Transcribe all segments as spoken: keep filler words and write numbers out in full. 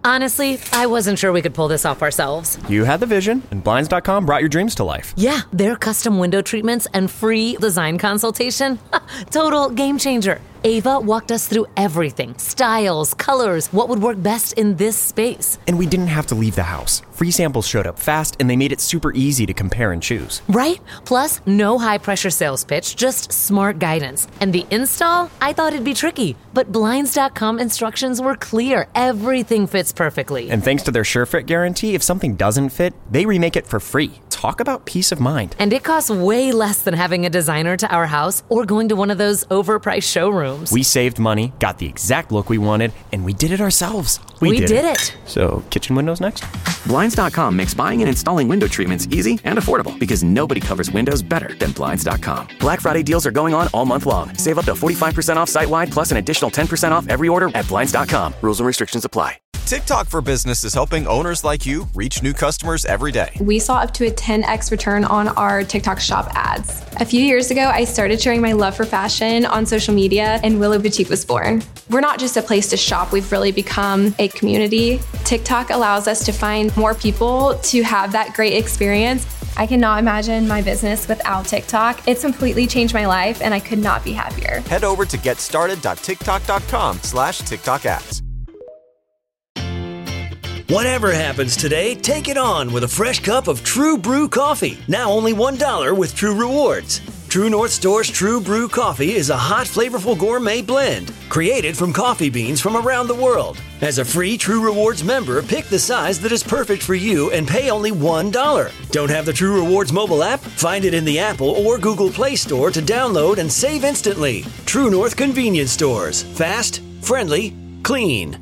Honestly, I wasn't sure we could pull this off ourselves. You had the vision, and Blinds dot com brought your dreams to life. Yeah, their custom window treatments and free design consultation. Total game changer. Ava walked us through everything. Styles, colors, what would work best in this space. And we didn't have to leave the house. Free samples showed up fast, and they made it super easy to compare and choose. Right? Plus, no high-pressure sales pitch, just smart guidance. And the install? I thought it'd be tricky. But Blinds dot com instructions were clear. Everything fits perfectly. And thanks to their SureFit guarantee, if something doesn't fit, they remake it for free. Talk about peace of mind. And it costs way less than having a designer to our house or going to one of those overpriced showrooms. We saved money, got the exact look we wanted, and we did it ourselves. We, we did, did it. it. So, kitchen windows next? Blinds dot com makes buying and installing window treatments easy and affordable because nobody covers windows better than Blinds dot com. Black Friday deals are going on all month long. Save up to forty-five percent off site-wide plus an additional ten percent off every order at Blinds dot com. Rules and restrictions apply. TikTok for Business is helping owners like you reach new customers every day. We saw up to a ten x return on our TikTok shop ads. A few years ago, I started sharing my love for fashion on social media, and Willow Boutique was born. We're not just a place to shop, we've really become a community. TikTok allows us to find more people to have that great experience. I cannot imagine my business without TikTok. It's completely changed my life, and I could not be happier. Head over to getstarted dot tiktok dot com slash TikTok ads. Whatever happens today, take it on with a fresh cup of True Brew coffee. Now only one dollar with True Rewards. True North Store's True Brew coffee is a hot, flavorful gourmet blend created from coffee beans from around the world. As a free True Rewards member, pick the size that is perfect for you and pay only one dollar. Don't have the True Rewards mobile app? Find it in the Apple or Google Play Store to download and save instantly. True North Convenience Stores. Fast, friendly, clean.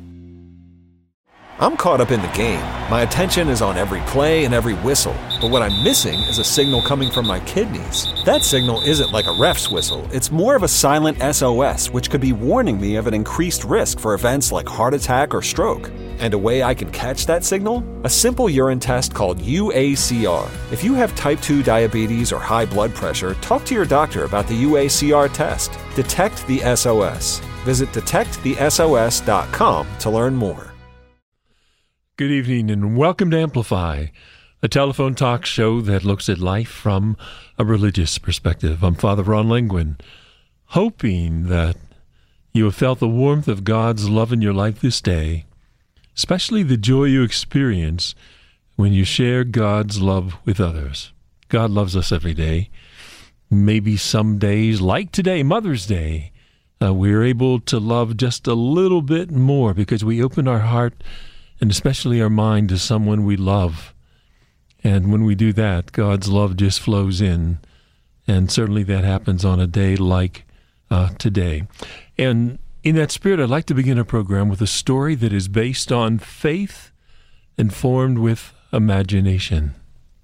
I'm caught up in the game. My attention is on every play and every whistle. But what I'm missing is a signal coming from my kidneys. That signal isn't like a ref's whistle. It's more of a silent S O S, which could be warning me of an increased risk for events like heart attack or stroke. And a way I can catch that signal? A simple urine test called U A C R. If you have type two diabetes or high blood pressure, talk to your doctor about the U A C R test. Detect the S O S. Visit detect the S O S dot com to learn more. Good evening and welcome to Amplify, a telephone talk show that looks at life from a religious perspective. I'm Father Ron Lengwin, hoping that you have felt the warmth of God's love in your life this day, especially the joy you experience when you share God's love with others. God loves us every day. Maybe some days, like today, Mother's Day, uh, we're able to love just a little bit more because we open our heart and especially our mind to someone we love. And when we do that, God's love just flows in. And certainly that happens on a day like uh, today. And in that spirit, I'd like to begin our program with a story that is based on faith and formed with imagination.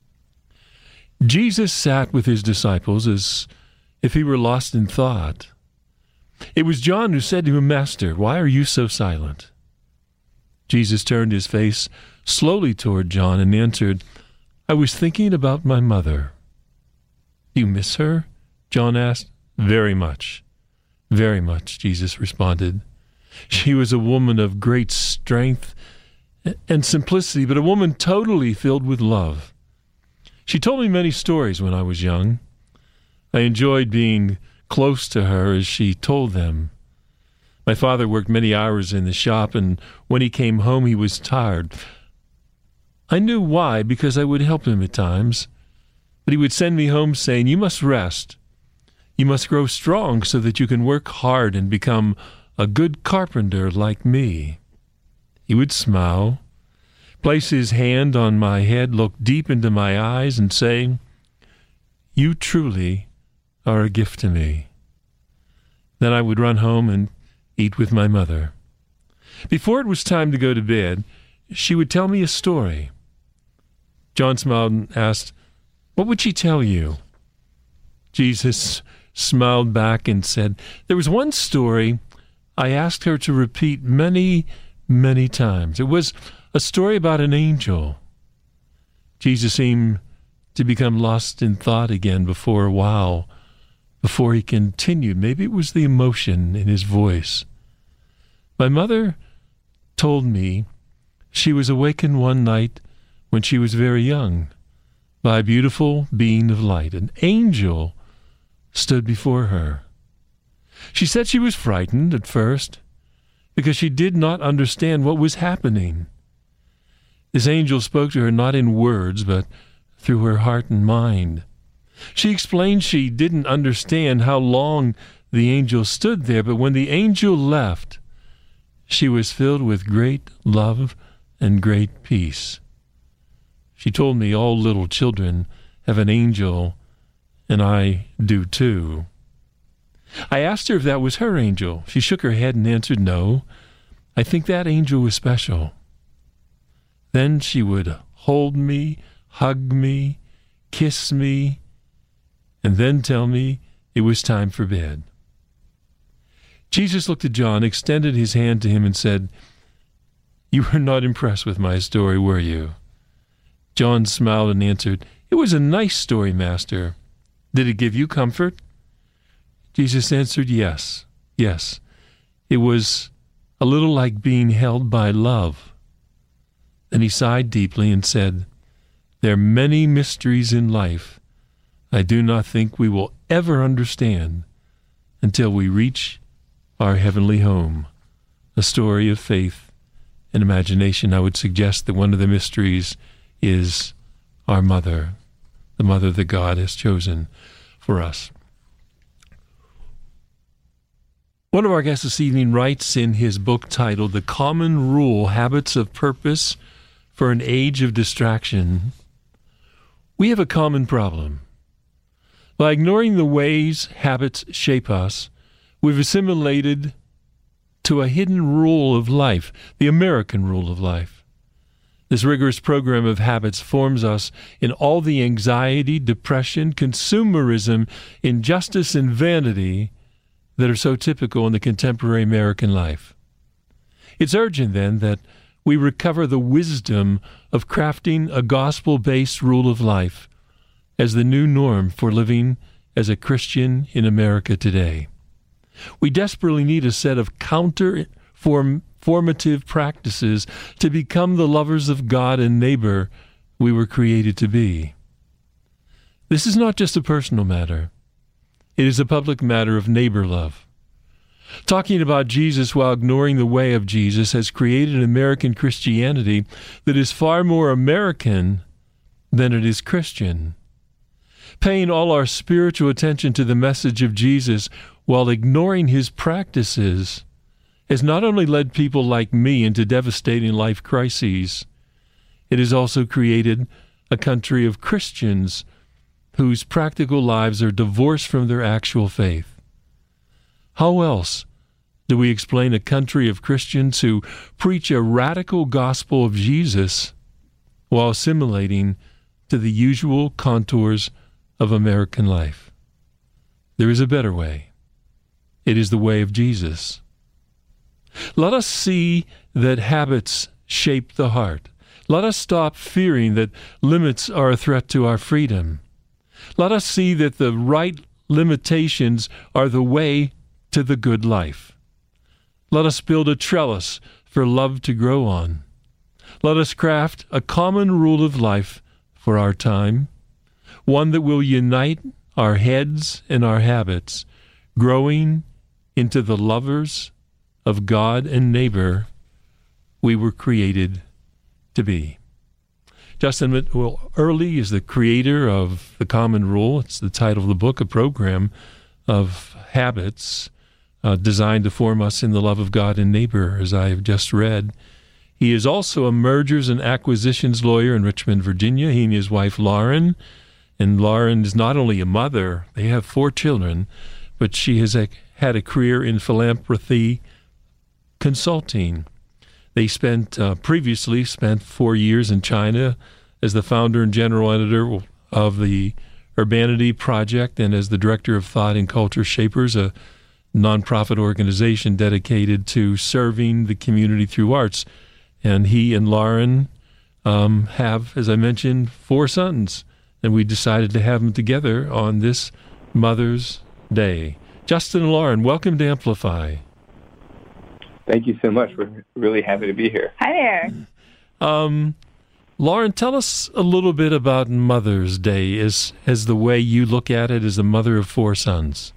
Jesus sat with his disciples as if he were lost in thought. It was John who said to him, "Master, why are you so silent?" Jesus turned his face slowly toward John and answered, "I was thinking about my mother." "You miss her?" John asked. "Very much, very much," Jesus responded. "She was a woman of great strength and simplicity, but a woman totally filled with love. She told me many stories when I was young. I enjoyed being close to her as she told them. My father worked many hours in the shop, and when he came home, he was tired. I knew why, because I would help him at times. But he would send me home saying, 'You must rest. You must grow strong so that you can work hard and become a good carpenter like me.' He would smile, place his hand on my head, look deep into my eyes, and say, 'You truly are a gift to me.' Then I would run home and eat with my mother. Before it was time to go to bed, she would tell me a story." John smiled and asked, "What would she tell you?" Jesus smiled back and said, "There was one story I asked her to repeat many, many times. It was a story about an angel." Jesus seemed to become lost in thought again before a while, before he continued. Maybe it was the emotion in his voice. "My mother told me she was awakened one night when she was very young by a beautiful being of light. An angel stood before her. She said she was frightened at first because she did not understand what was happening. This angel spoke to her not in words, but through her heart and mind. She explained she didn't understand how long the angel stood there, but when the angel left, she was filled with great love and great peace. She told me all little children have an angel, and I do too. I asked her if that was her angel. She shook her head and answered, no, I think that angel was special. Then she would hold me, hug me, kiss me, and then tell me it was time for bed. Jesus looked at John, extended his hand to him, and said, "You were not impressed with my story, were you?" John smiled and answered, "It was a nice story, Master. Did it give you comfort?" Jesus answered, yes, yes. It was a little like being held by love. Then he sighed deeply and said, "There are many mysteries in life I do not think we will ever understand until we reach our heavenly home." A story of faith and imagination. I would suggest that one of the mysteries is our mother, the mother that God has chosen for us. One of our guests this evening writes in his book titled The Common Rule, Habits of Purpose for an Age of Distraction, we have a common problem. By ignoring the ways habits shape us, we've assimilated to a hidden rule of life, the American rule of life. This rigorous program of habits forms us in all the anxiety, depression, consumerism, injustice, and vanity that are so typical in the contemporary American life. It's urgent, then, that we recover the wisdom of crafting a gospel-based rule of life as the new norm for living as a Christian in America today. We desperately need a set of counter-formative practices to become the lovers of God and neighbor we were created to be. This is not just a personal matter. It is a public matter of neighbor love. Talking about Jesus while ignoring the way of Jesus has created an American Christianity that is far more American than it is Christian. Paying all our spiritual attention to the message of Jesus while ignoring his practices has not only led people like me into devastating life crises, it has also created a country of Christians whose practical lives are divorced from their actual faith. How else do we explain a country of Christians who preach a radical gospel of Jesus while assimilating to the usual contours of American life? There is a better way. It is the way of Jesus. Let us see that habits shape the heart. Let us stop fearing that limits are a threat to our freedom. Let us see that the right limitations are the way to the good life. Let us build a trellis for love to grow on. Let us craft a common rule of life for our time, one that will unite our heads and our habits, growing into the lovers of God and neighbor we were created to be. Justin Earley is the creator of The Common Rule. It's the title of the book, a program of habits uh, designed to form us in the love of God and neighbor, as I have just read. He is also a mergers and acquisitions lawyer in Richmond, Virginia. He and his wife, Lauren. And Lauren is not only a mother, they have four children, but she has a, had a career in philanthropy consulting. They spent uh, previously spent four years in China as the founder and general editor of the Urbanity Project and as the director of Thought and Culture Shapers, a nonprofit organization dedicated to serving the community through arts. And he and Lauren um, have, as I mentioned, four sons, and we decided to have them together on this Mother's Day. Justin and Lauren, welcome to Amplify. Thank you so much. We're really happy to be here. Hi there. Um, Lauren, tell us a little bit about Mother's Day as, as the way you look at it as a mother of four sons.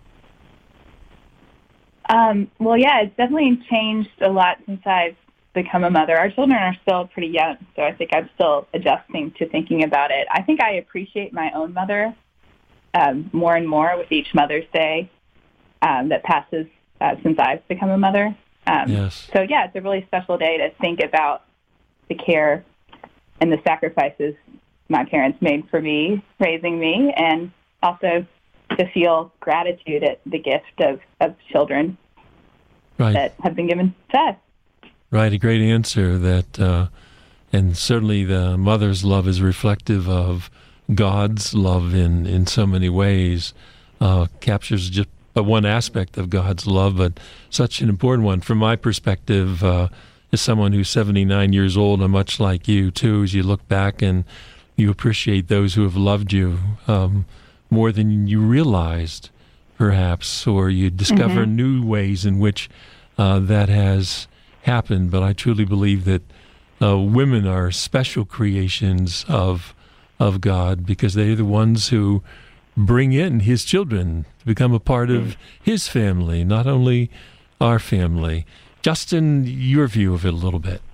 Um, well, yeah, it's definitely changed a lot since I've become a mother. Our children are still pretty young, so I think I'm still adjusting to thinking about it. I think I appreciate my own mother um, more and more with each Mother's Day um, that passes uh, since I've become a mother. Um, yes. So, yeah, it's a really special day to think about the care and the sacrifices my parents made for me, raising me, and also to feel gratitude at the gift of, of children right. that have been given to us. Right, a great answer. That, uh, and certainly the mother's love is reflective of God's love in, in so many ways. Uh, captures just one aspect of God's love, but such an important one. From my perspective, uh, as someone who's seventy-nine years old, and much like you too, as you look back and you appreciate those who have loved you um, more than you realized, perhaps, or you discover mm-hmm. new ways in which uh, that has happened. But I truly believe that uh, women are special creations of of God, because they're the ones who bring in His children to become a part of His family, not only our family. Justin, your view of it a little bit.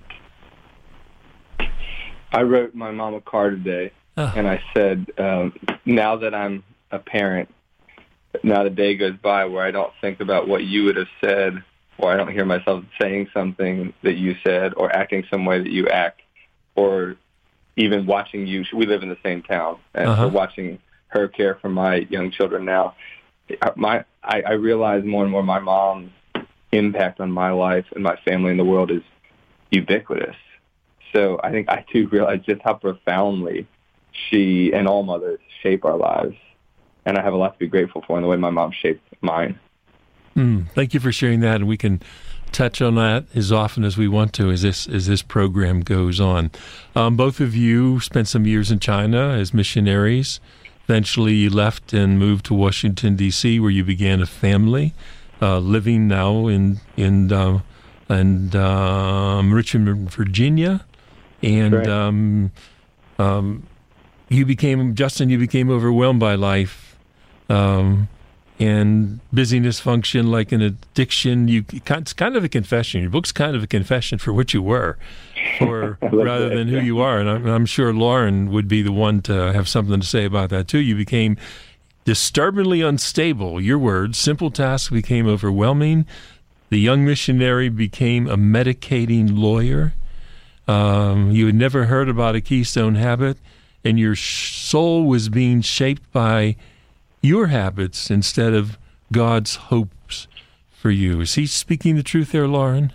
I wrote my mom a card today, oh. and I said, um, now that I'm a parent, not a day goes by where I don't think about what you would have said, or I don't hear myself saying something that you said, or acting some way that you act, or even watching you. We live in the same town, and uh-huh. so watching her care for my young children now, my I, I realize more and more my mom's impact on my life and my family and the world is ubiquitous. So I think I too realize just how profoundly she and all mothers shape our lives. And I have a lot to be grateful for in the way my mom shaped mine. Mm, thank you for sharing that, and we can touch on that as often as we want to as this as this program goes on. Um, both of you spent some years in China as missionaries. Eventually you left and moved to Washington, D C, where you began a family, uh, living now in in uh, in um, Richmond, Virginia. And right. um, um, you became, Justin, you became overwhelmed by life. Um, and busyness function like an addiction. You It's kind of a confession. Your book's kind of a confession for what you were, or rather than who you are. And I'm, I'm sure Lauren would be the one to have something to say about that too. You became disturbingly unstable. Your words. Simple tasks became overwhelming. The young missionary became a medicating lawyer. Um, you had never heard about a keystone habit, and your soul was being shaped by your habits instead of God's hopes for you. Is he speaking the truth there, Lauren?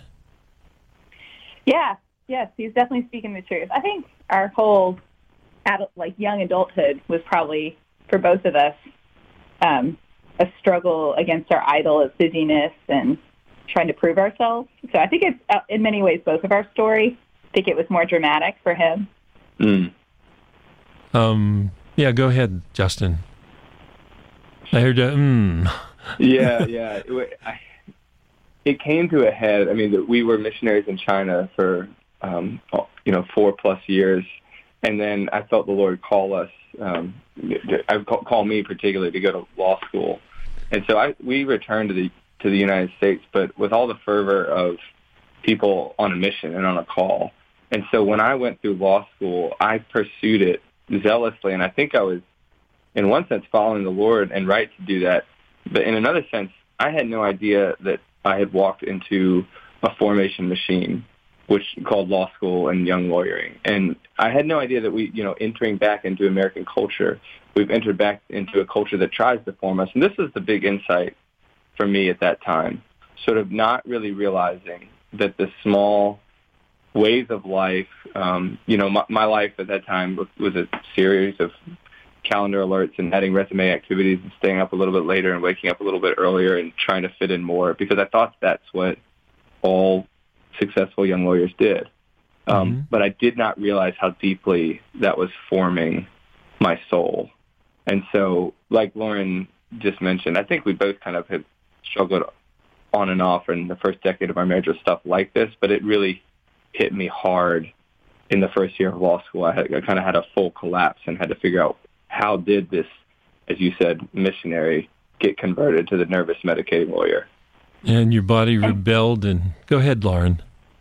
Yeah, yes, he's definitely speaking the truth. I think our whole adult, like young adulthood was probably, for both of us, um, a struggle against our idol of busyness and trying to prove ourselves. So I think it's, uh, in many ways, both of our story. I think it was more dramatic for him. Mm. Um, yeah, go ahead, Justin. I heard that. Mm. yeah, yeah. It, I, it came to a head. I mean, we were missionaries in China for, um, you know, four plus years. And then I felt the Lord call us, um, I call me particularly to go to law school. And so I, we returned to the, to the United States, but with all the fervor of people on a mission and on a call. And so when I went through law school, I pursued it zealously. And I think I was, in one sense, following the Lord and right to do that. But in another sense, I had no idea that I had walked into a formation machine, which called law school and young lawyering. And I had no idea that we, you know, entering back into American culture, we've entered back into a culture that tries to form us. And this is the big insight for me at that time, sort of not really realizing that the small ways of life, um, you know, my, my life at that time was a series of calendar alerts and adding resume activities and staying up a little bit later and waking up a little bit earlier and trying to fit in more, because I thought that's what all successful young lawyers did. Um, mm-hmm. But I did not realize how deeply that was forming my soul. And so, like Lauren just mentioned, I think we both kind of had struggled on and off in the first decade of our marriage with stuff like this, but it really hit me hard in the first year of law school. I, had, I kind of had a full collapse and had to figure out how did this, as you said, missionary get converted to the nervous medicating lawyer. And your body rebelled. And go ahead, Lauren.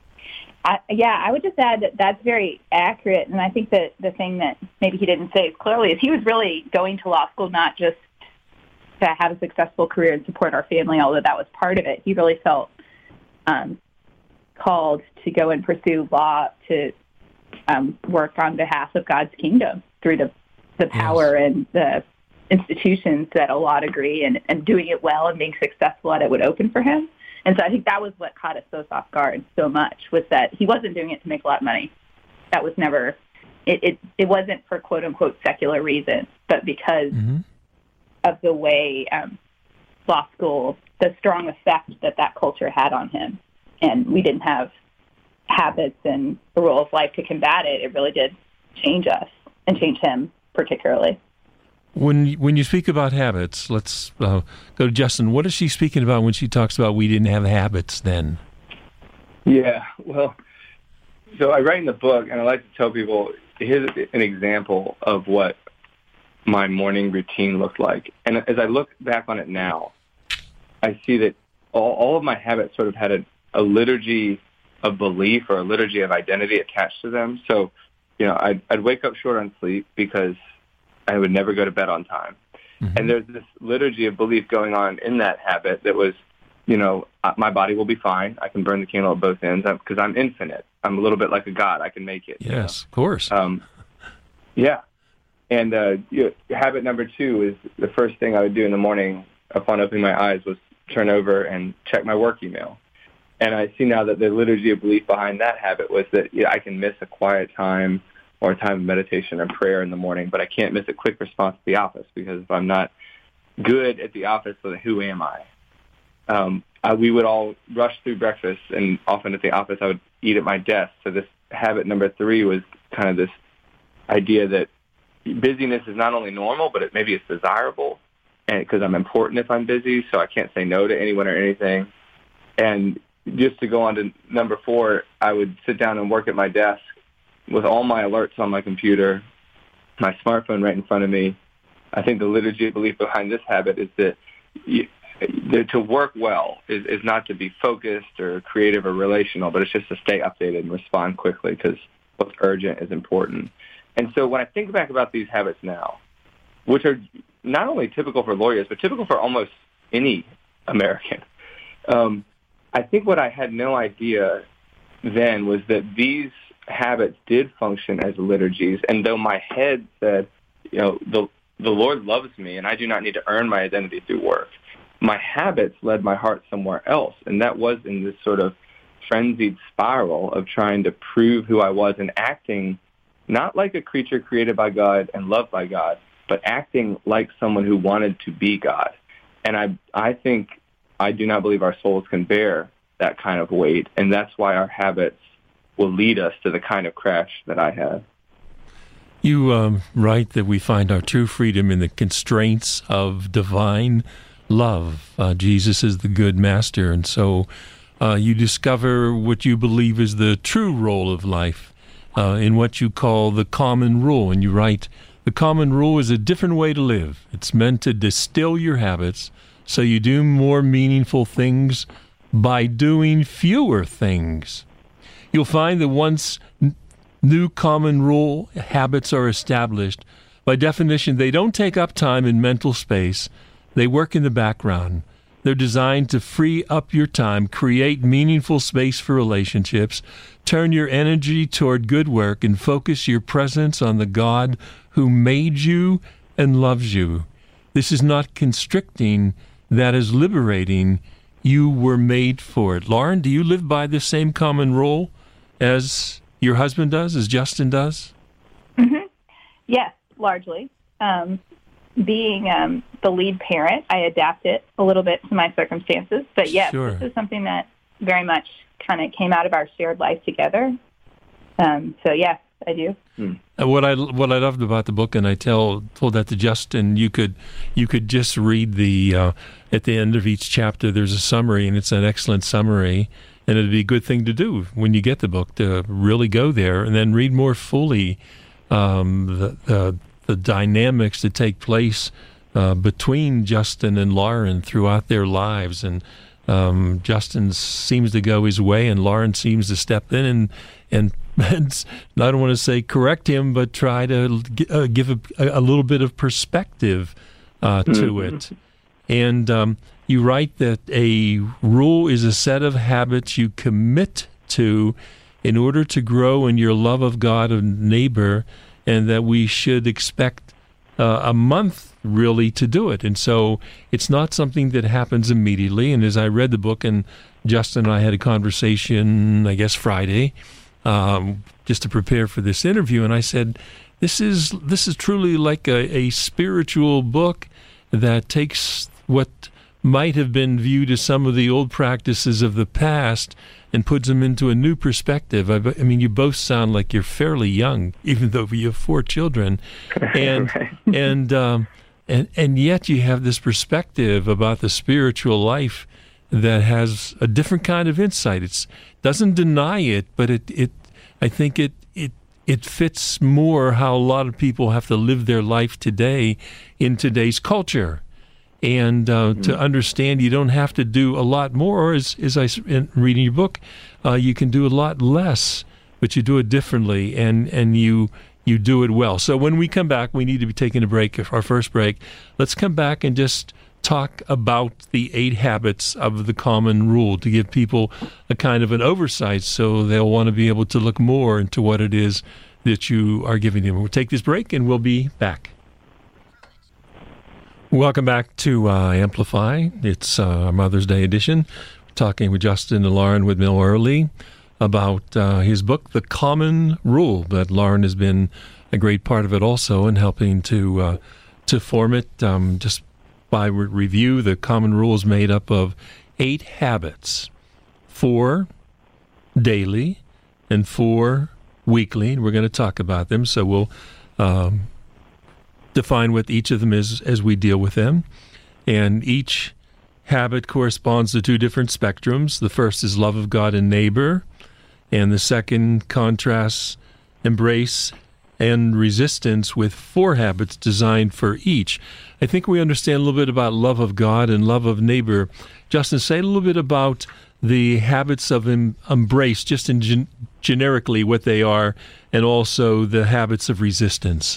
I, yeah, I would just add that that's very accurate. And I think that the thing that maybe he didn't say as clearly is he was really going to law school not just to have a successful career and support our family, although that was part of it. He really felt um, called to go and pursue law to um, work on behalf of God's kingdom through the, the power yes. and the institutions that a lot agree, and, and doing it well and being successful at it would open for him. And so I think that was what caught us so off guard so much, was that he wasn't doing it to make a lot of money. That was never, it, it, it wasn't for quote-unquote secular reasons, but because mm-hmm. of the way um, law school, the strong effect that that culture had on him. And we didn't have habits and the rule of life to combat it. It really did change us and change him particularly. When when you speak about habits, let's uh, go to Justin. What is she speaking about when she talks about we didn't have habits then? Yeah, well, so I write in the book, and I like to tell people, here's an example of what my morning routine looked like. And as I look back on it now, I see that all, all of my habits sort of had a, a liturgy of belief or a liturgy of identity attached to them. So, you know, I'd, I'd wake up short on sleep because I would never go to bed on time. Mm-hmm. And there's this liturgy of belief going on in that habit that was, you know, my body will be fine. I can burn the candle at both ends because I'm infinite. I'm a little bit like a god. I can make it. Yes, you know? Of course. Um, yeah. And uh, you know, habit number two is the first thing I would do in the morning upon opening my eyes was turn over and check my work email. And I see now that the liturgy of belief behind that habit was that yeah, I can miss a quiet time or a time of meditation or prayer in the morning, but I can't miss a quick response to the office, because if I'm not good at the office, then who am I? Um, I? We would all rush through breakfast, and often at the office I would eat at my desk. So this habit number three was kind of this idea that busyness is not only normal, but it maybe it's desirable, and because I'm important if I'm busy, so I can't say no to anyone or anything. And just to go on to number four, I would sit down and work at my desk with all my alerts on my computer, my smartphone right in front of me. I think the liturgy of belief behind this habit is that you, that to work well is, is not to be focused or creative or relational, but it's just to stay updated and respond quickly, because what's urgent is important. And so when I think back about these habits now, which are not only typical for lawyers, but typical for almost any American, um, I think what I had no idea then was that these habits did function as liturgies, and though my head said, you know, the the Lord loves me and I do not need to earn my identity through work, my habits led my heart somewhere else, and that was in this sort of frenzied spiral of trying to prove who I was and acting not like a creature created by God and loved by God, but acting like someone who wanted to be God. And I I think I do not believe our souls can bear that kind of weight, and that's why our habits will lead us to the kind of crash that I had. You um, write that we find our true freedom in the constraints of divine love. Uh, Jesus is the good master, and so uh, you discover what you believe is the true role of life uh, in what you call the common rule. And you write, the common rule is a different way to live. It's meant to distill your habits so you do more meaningful things by doing fewer things. You'll find that once n- new common rule habits are established, by definition, they don't take up time and mental space. They work in the background. They're designed to free up your time, create meaningful space for relationships, turn your energy toward good work, and focus your presence on the God who made you and loves you. This is not constricting. That is liberating. You were made for it. Lauren, do you live by the same common rule as your husband does, as Justin does? Mm-hmm. Yes, largely. Um, being um, the lead parent, I adapt it a little bit to my circumstances. But yes, sure. This is something that very much kind of came out of our shared life together. Um, so yes, I do. Hmm. What I what I loved about the book, and I tell told that to Justin, you could you could just read the uh, at the end of each chapter. There's a summary, and it's an excellent summary. and it'd be a good thing to do when you get the book, to really go there and then read more fully um, the, the the dynamics that take place uh, between Justin and Lauren throughout their lives. And um, Justin seems to go his way, and Lauren seems to step in and and, and I don't want to say correct him, but try to uh, give a, a little bit of perspective uh, to mm-hmm. it. And um, you write that a rule is a set of habits you commit to in order to grow in your love of God and neighbor, and that we should expect uh, a month really to do it. And so it's not something that happens immediately. And as I read the book, and Justin and I had a conversation, I guess Friday, um, just to prepare for this interview, and I said, this is this is truly like a, a spiritual book that takes what might have been viewed as some of the old practices of the past and puts them into a new perspective. I, I mean, you both sound like you're fairly young, even though you have four children, and and um, and and yet you have this perspective about the spiritual life that has a different kind of insight. It doesn't deny it, but it it I think it it it fits more how a lot of people have to live their life today in today's culture. And uh, mm-hmm. to understand you don't have to do a lot more, as, as I in reading your book, uh, you can do a lot less, but you do it differently, and, and you you do it well. So when we come back, we need to be taking a break, our first break. Let's come back and just talk about the eight habits of the Common Rule to give people a kind of an oversight so they'll want to be able to look more into what it is that you are giving them. We'll take this break, and we'll be back. Welcome back to uh, Amplify. It's uh, our Mother's Day edition. We're talking with Justin and Lauren Whitmell Earley about uh, his book, The Common Rule. But Lauren has been a great part of it also in helping to uh, to form it. Um, just by re- review, The Common Rule is made up of eight habits, four daily and four weekly. And we're going to talk about them, so we'll Um, define what each of them is as we deal with them. And each habit corresponds to two different spectrums. The first is love of God and neighbor, and the second contrasts embrace and resistance with four habits designed for each. I think we understand a little bit about love of God and love of neighbor. Justin, say a little bit about the habits of em- embrace, just in gen- generically what they are, and also the habits of resistance.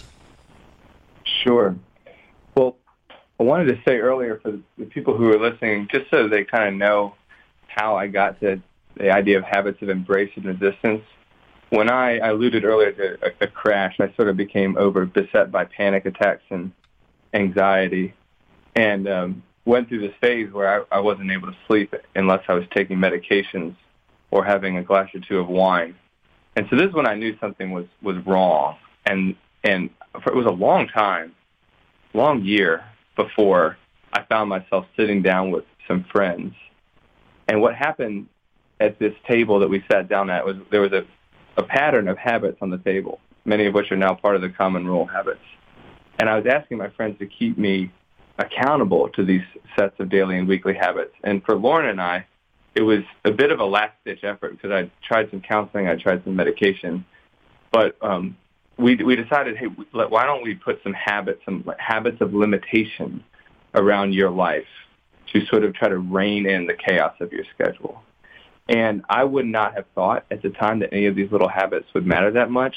Sure. Well, I wanted to say earlier for the people who are listening, just so they kind of know how I got to the idea of habits of embrace and resistance. When I, I alluded earlier to a, a crash, I sort of became over beset by panic attacks and anxiety, and um, went through this phase where I, I wasn't able to sleep unless I was taking medications or having a glass or two of wine. And so this is when I knew something was, was wrong. And and for, it was a long time, long year before I found myself sitting down with some friends. And what happened at this table that we sat down at was there was a, a pattern of habits on the table, many of which are now part of the Common Rule habits. And I was asking my friends to keep me accountable to these sets of daily and weekly habits. And for Lauren and I, it was a bit of a last-ditch effort because I tried some counseling, I tried some medication, but um, we we decided, hey, why don't we put some habits, some habits of limitation around your life to sort of try to rein in the chaos of your schedule. And I would not have thought at the time that any of these little habits would matter that much,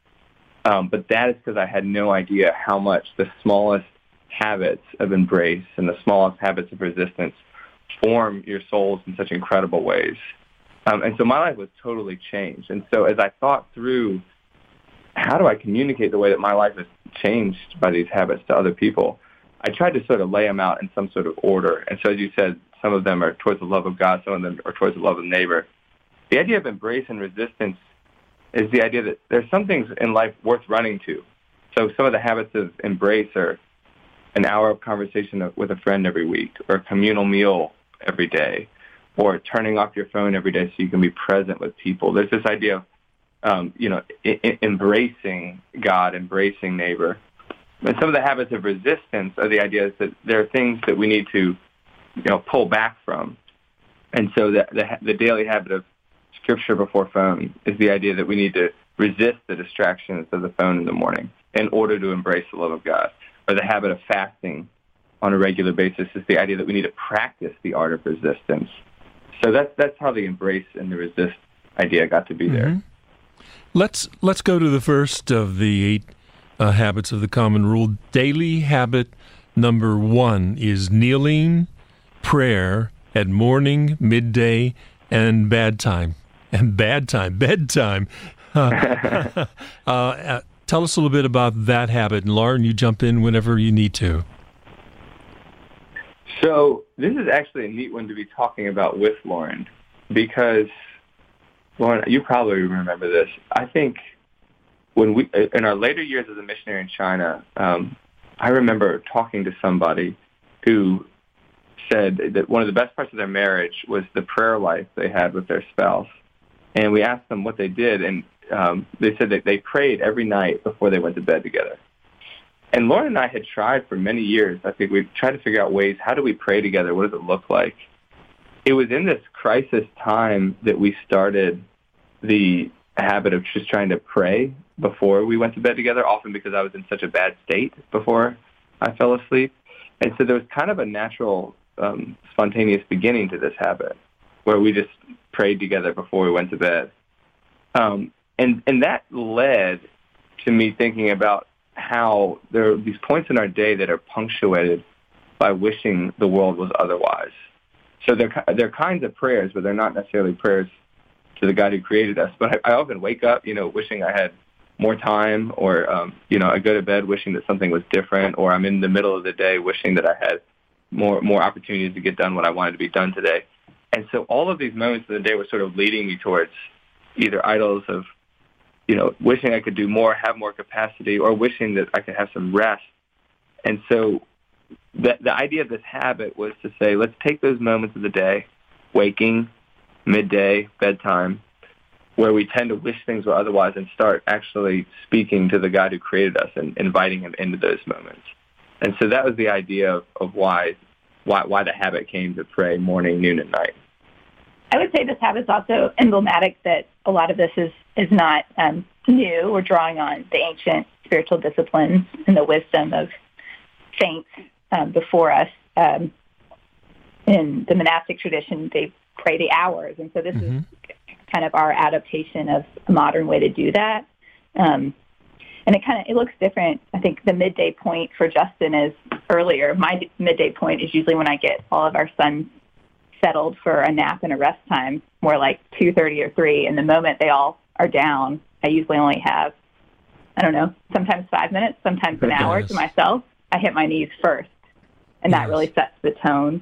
um, but that is because I had no idea how much the smallest habits of embrace and the smallest habits of resistance form your souls in such incredible ways. Um, and so my life was totally changed. And so as I thought through how do I communicate the way that my life has changed by these habits to other people, I tried to sort of lay them out in some sort of order. And so as you said, some of them are towards the love of God, some of them are towards the love of neighbor. The idea of embrace and resistance is the idea that there's some things in life worth running to. So some of the habits of embrace are an hour of conversation with a friend every week, or a communal meal every day, or turning off your phone every day so you can be present with people. There's this idea of, um, you know, I- I embracing God, embracing neighbor. And some of the habits of resistance are the ideas that there are things that we need to, you know, pull back from. And so the, the, the daily habit of scripture before phone is the idea that we need to resist the distractions of the phone in the morning in order to embrace the love of God. Or the habit of fasting on a regular basis is the idea that we need to practice the art of resistance. So that's that's how the embrace and the resist idea got to be there. Mm-hmm. Let's let's go to the first of the eight uh, habits of the Common Rule. Daily habit number one is kneeling prayer at morning, midday, and bad time. And bad time, bedtime. Uh, uh, tell us a little bit about that habit. And Lauren, you jump in whenever you need to. So this is actually a neat one to be talking about with Lauren, because, Lauren, you probably remember this. I think when we, in our later years as a missionary in China, um, I remember talking to somebody who said that one of the best parts of their marriage was the prayer life they had with their spouse. And we asked them what they did, and um, they said that they prayed every night before they went to bed together. And Lauren and I had tried for many years. I think we tried to figure out ways, how do we pray together? What does it look like? It was in this crisis time that we started the habit of just trying to pray before we went to bed together, often because I was in such a bad state before I fell asleep. And so there was kind of a natural, um, spontaneous beginning to this habit where we just prayed together before we went to bed. Um, and, and that led to me thinking about how there are these points in our day that are punctuated by wishing the world was otherwise. So they're, they're kinds of prayers, but they're not necessarily prayers to the God who created us. But I, I often wake up, you know, wishing I had more time, or, um, you know, I go to bed wishing that something was different, or I'm in the middle of the day wishing that I had more more opportunities to get done what I wanted to be done today. And so all of these moments of the day were sort of leading me towards either idols of, you know, wishing I could do more, have more capacity, or wishing that I could have some rest. And so the, the idea of this habit was to say, let's take those moments of the day, waking, midday, bedtime, where we tend to wish things were otherwise, and start actually speaking to the God who created us and inviting him into those moments. And so that was the idea of, of why, why why the habit came to pray morning, noon, and night. I would say this habit is also emblematic that a lot of this is, is not um, new. We're drawing on the ancient spiritual disciplines and the wisdom of saints um, before us. Um, in the monastic tradition, they pray the hours, and so this mm-hmm. is kind of our adaptation of a modern way to do that. Um, and it kind of, it looks different. I think the midday point for Justin is earlier. My midday point is usually when I get all of our sons settled for a nap and a rest time, more like two thirty or three. And the moment they all are down, I usually only have, I don't know, sometimes five minutes, sometimes an hour to myself. I hit my knees first, and yes. that really sets the tone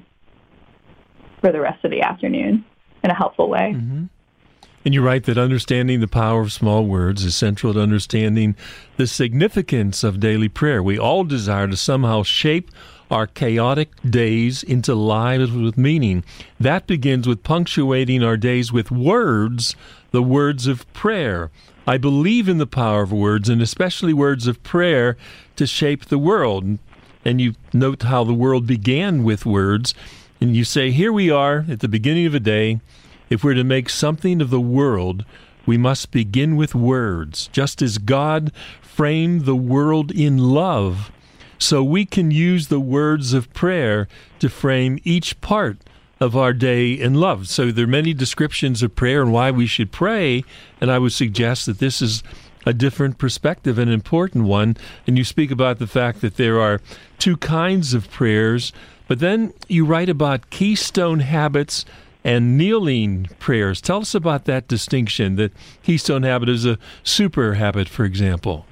for the rest of the afternoon in a helpful way. Mm-hmm. And you write that understanding the power of small words is central to understanding the significance of daily prayer. We all desire to somehow shape our chaotic days into lives with meaning. That begins with punctuating our days with words, the words of prayer. I believe in the power of words, and especially words of prayer, to shape the world. And you note how the world began with words, and you say, here we are at the beginning of a day. If we're to make something of the world, we must begin with words, just as God framed the world in love. So we can use the words of prayer to frame each part of our day in love. So there are many descriptions of prayer and why we should pray, and I would suggest that this is a different perspective, an important one. And you speak about the fact that there are two kinds of prayers, but then you write about keystone habits and kneeling prayers. Tell us about that distinction, that keystone habit is a super habit, for example.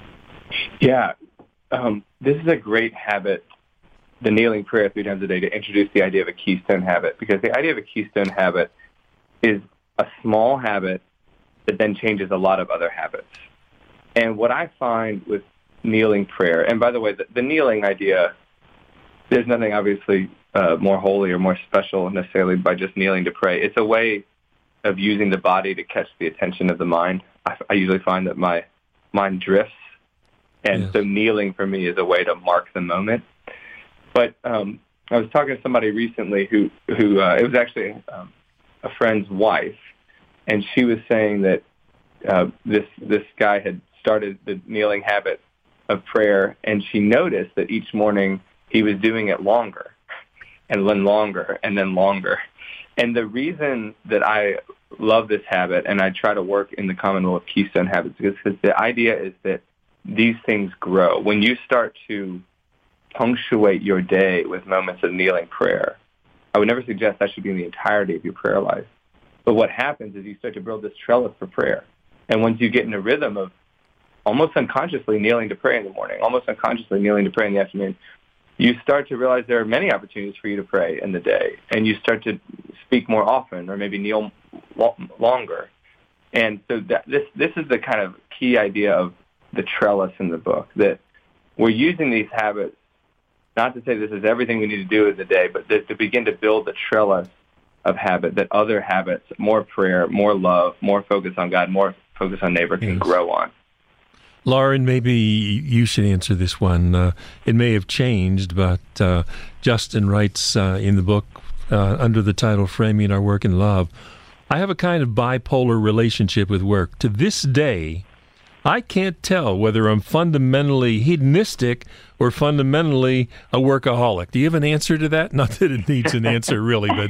Yeah, um, this is a great habit, the kneeling prayer three times a day, to introduce the idea of a keystone habit, because the idea of a keystone habit is a small habit that then changes a lot of other habits. And what I find with kneeling prayer, and by the way, the, the kneeling idea, there's nothing obviously uh, more holy or more special necessarily by just kneeling to pray. It's a way of using the body to catch the attention of the mind. I, I usually find that my mind drifts, and yes. so kneeling for me is a way to mark the moment. But um, I was talking to somebody recently who, who uh, it was actually um, a friend's wife, and she was saying that uh, this this guy had started the kneeling habit of prayer, and she noticed that each morning he was doing it longer, and then longer, and then longer. And the reason that I love this habit, and I try to work in the Commonwealth Keystone Habits, is because the idea is that these things grow. When you start to punctuate your day with moments of kneeling prayer, I would never suggest that should be in the entirety of your prayer life. But what happens is you start to build this trellis for prayer. And once you get in a rhythm of almost unconsciously kneeling to pray in the morning, almost unconsciously kneeling to pray in the afternoon, you start to realize there are many opportunities for you to pray in the day. And you start to speak more often, or maybe kneel lo- longer. And so that, this this is the kind of key idea of the trellis in the book, that we're using these habits, not to say this is everything we need to do in the day, but to, to begin to build the trellis of habit, that other habits, more prayer, more love, more focus on God, more focus on neighbor can yes. grow on. Lauren, maybe you should answer this one. Uh, it may have changed, but uh, Justin writes uh, in the book uh, under the title Framing Our Work in Love, I have a kind of bipolar relationship with work. To this day, I can't tell whether I'm fundamentally hedonistic or fundamentally a workaholic. Do you have an answer to that? Not that it needs an answer, really, but...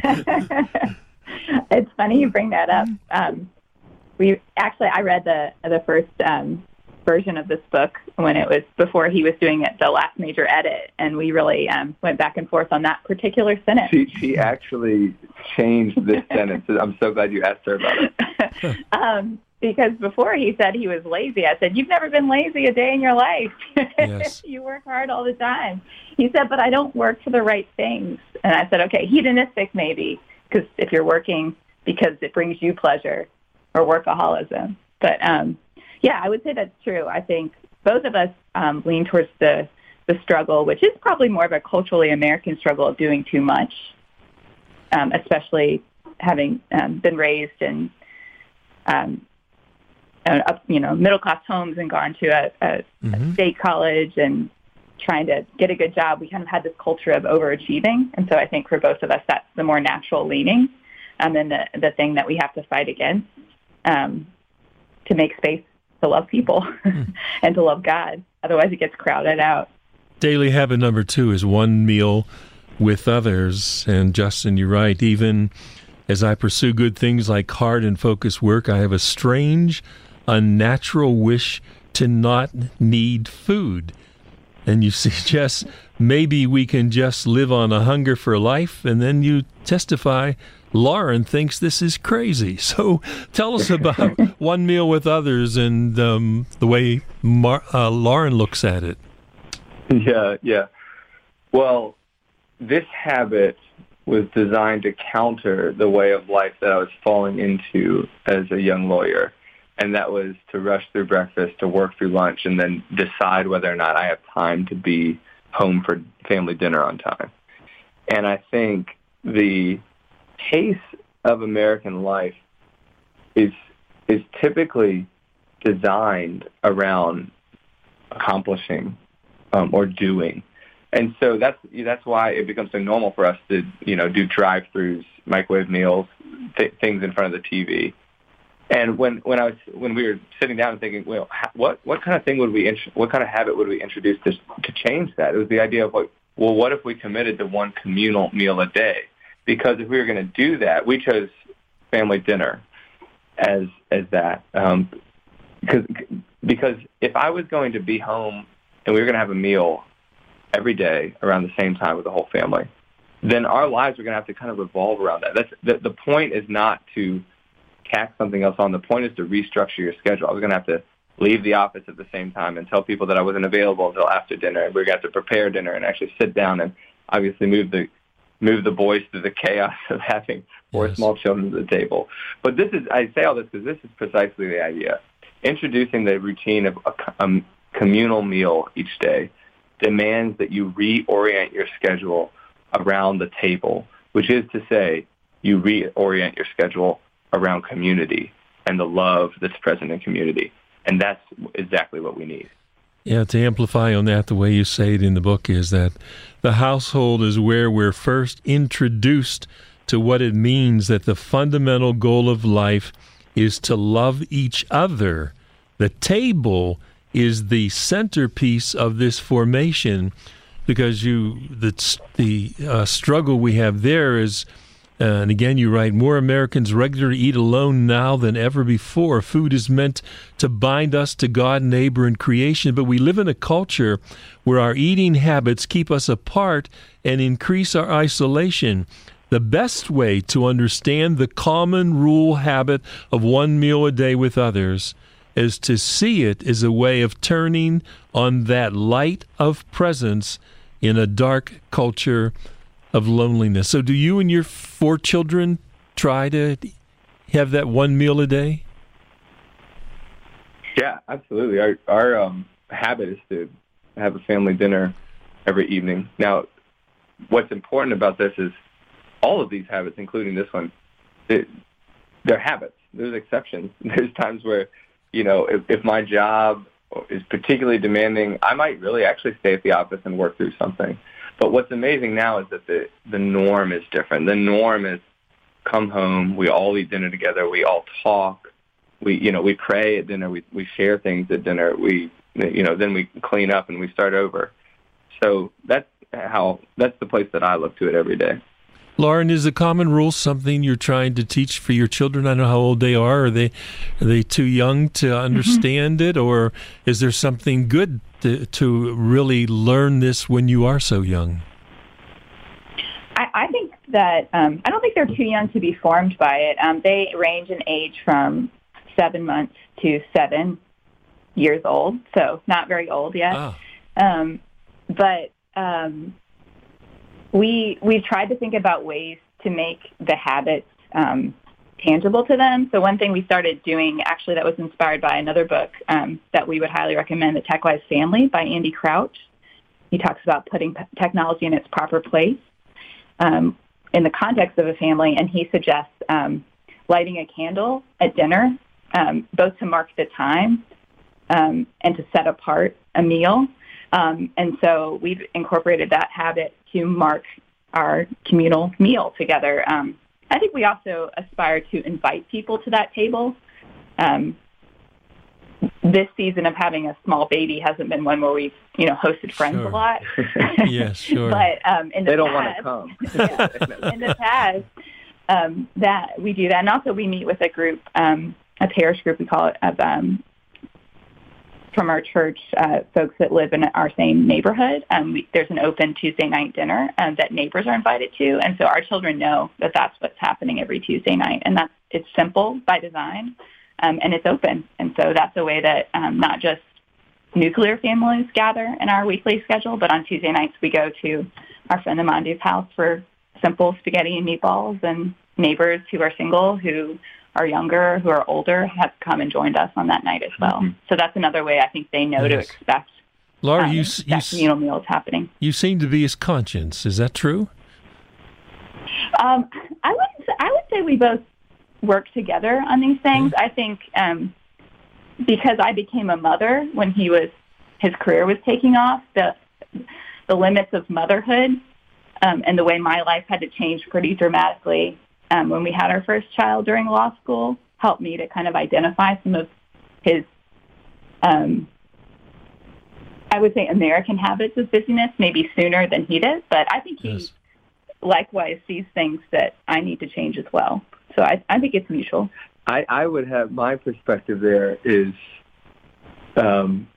It's funny you bring that up. Um, we actually, I read the the first um, version of this book when it was before he was doing it, the last major edit, and we really um, went back and forth on that particular sentence. She, she actually changed this sentence. I'm so glad you asked her about it. um, because before he said he was lazy. I said, you've never been lazy a day in your life. Yes. You work hard all the time. He said, but I don't work for the right things. And I said, okay, hedonistic maybe, because if you're working because it brings you pleasure, or workaholism. But um, yeah, I would say that's true. I think both of us um, lean towards the, the struggle, which is probably more of a culturally American struggle of doing too much, um, especially having um, been raised in um, uh, up, you know, middle-class homes and gone to a, a, mm-hmm. a state college and trying to get a good job. We kind of had this culture of overachieving. And so I think for both of us, that's the more natural leaning, um, and the, the thing that we have to fight against. Um, to make space to love people mm. and to love God. Otherwise, it gets crowded out. Daily habit number two is one meal with others. And Justin, you're right. Even as I pursue good things like hard and focused work, I have a strange, unnatural wish to not need food. And you suggest maybe we can just live on a hunger for life, and then you testify Lauren thinks this is crazy. So tell us about one meal with others and um, the way Mar- uh, Lauren looks at it. Yeah, yeah. Well, this habit was designed to counter the way of life that I was falling into as a young lawyer, and that was to rush through breakfast, to work through lunch, and then decide whether or not I have time to be home for family dinner on time. And I think the pace of American life is is typically designed around accomplishing um, or doing, and so that's that's why it becomes so normal for us to you know do drive-throughs, microwave meals, th- things in front of the T V. And when, when I was when we were sitting down and thinking, well, what what kind of thing would we int- what kind of habit would we introduce to to change that? It was the idea of like, well, what if we committed to one communal meal a day? Because if we were going to do that, we chose family dinner as as that. Um, because because if I was going to be home and we were going to have a meal every day around the same time with the whole family, then our lives are going to have to kind of revolve around that. That's the, the point is not to tack something else on. The point is to restructure your schedule. I was going to have to leave the office at the same time and tell people that I wasn't available until after dinner, and we were going to have to prepare dinner and actually sit down and obviously move the move the boys through the chaos of having four yes. small children at the table. But this is, I say all this because this is precisely the idea. Introducing the routine of a, a communal meal each day demands that you reorient your schedule around the table, which is to say you reorient your schedule around community and the love that's present in community. And that's exactly what we need. Yeah, to amplify on that, the way you say it in the book is that the household is where we're first introduced to what it means that the fundamental goal of life is to love each other. The table is the centerpiece of this formation, because you the the uh, struggle we have there is, uh, and again you write, more Americans regularly eat alone now than ever before. Food is meant to bind us to God, neighbor, and creation, but we live in a culture where our eating habits keep us apart and increase our isolation. The best way to understand the common rule habit of one meal a day with others is to see it as a way of turning on that light of presence in a dark culture of loneliness. So do you and your four children try to have that one meal a day? Yeah, absolutely. Our our um, habit is to have a family dinner every evening. Now, what's important about this is all of these habits, including this one, it, they're habits. There's exceptions. There's times where, you know, if, if my job is particularly demanding, I might really actually stay at the office and work through something. But what's amazing now is that the, the norm is different. The norm is come home, we all eat dinner together, we all talk, we, you know, we pray at dinner, we, we share things at dinner, we, you know, then we clean up and we start over. So that's how, that's the place that I look to it every day. Lauren, is the common rule something you're trying to teach for your children? I don't know how old they are. Are they are they too young to understand mm-hmm. it, or is there something good to, to really learn this when you are so young? I, I think that um, I don't think they're too young to be formed by it. Um, they range in age from seven months to seven years old, so not very old yet. Oh. Um, but um, we we've tried to think about ways to make the habits um, tangible to them. So one thing we started doing, actually, that was inspired by another book um, that we would highly recommend, The TechWise Family by Andy Crouch. He talks about putting p- technology in its proper place um, in the context of a family, and he suggests um, lighting a candle at dinner, um, both to mark the time um, and to set apart a meal. Um, and so we've incorporated that habit to mark our communal meal together. Um, I think we also aspire to invite people to that table. Um, this season of having a small baby hasn't been one where we've, you know, hosted friends sure. a lot. Yes, sure. But um, in the they don't past, want to come. yeah, in the past, um, that we do that, and also we meet with a group, um, a parish group, we call it, of um, from our church, uh, folks that live in our same neighborhood. Um, we, there's an open Tuesday night dinner um, that neighbors are invited to, and so our children know that that's what's happening every Tuesday night, and that's it's simple by design, um, and it's open, and so that's a way that um, not just nuclear families gather in our weekly schedule, but on Tuesday nights we go to our friend Amandu's house for simple spaghetti and meatballs, and neighbors who are single, who are younger, who are older, have come and joined us on that night as well. Mm-hmm. So that's another way I think they know yes. to expect Laura, um, you, that you, communal meal is happening. You seem to be his conscience. Is that true? Um, I would I would say we both work together on these things. Mm-hmm. I think um, because I became a mother when he was his career was taking off, the the limits of motherhood um, and the way my life had to change pretty dramatically Um, when we had our first child during law school, helped me to kind of identify some of his, um, I would say, American habits of busyness, maybe sooner than he did. But I think he yes. likewise sees things that I need to change as well. So I, I think it's mutual. I, I would have, my perspective there is, um,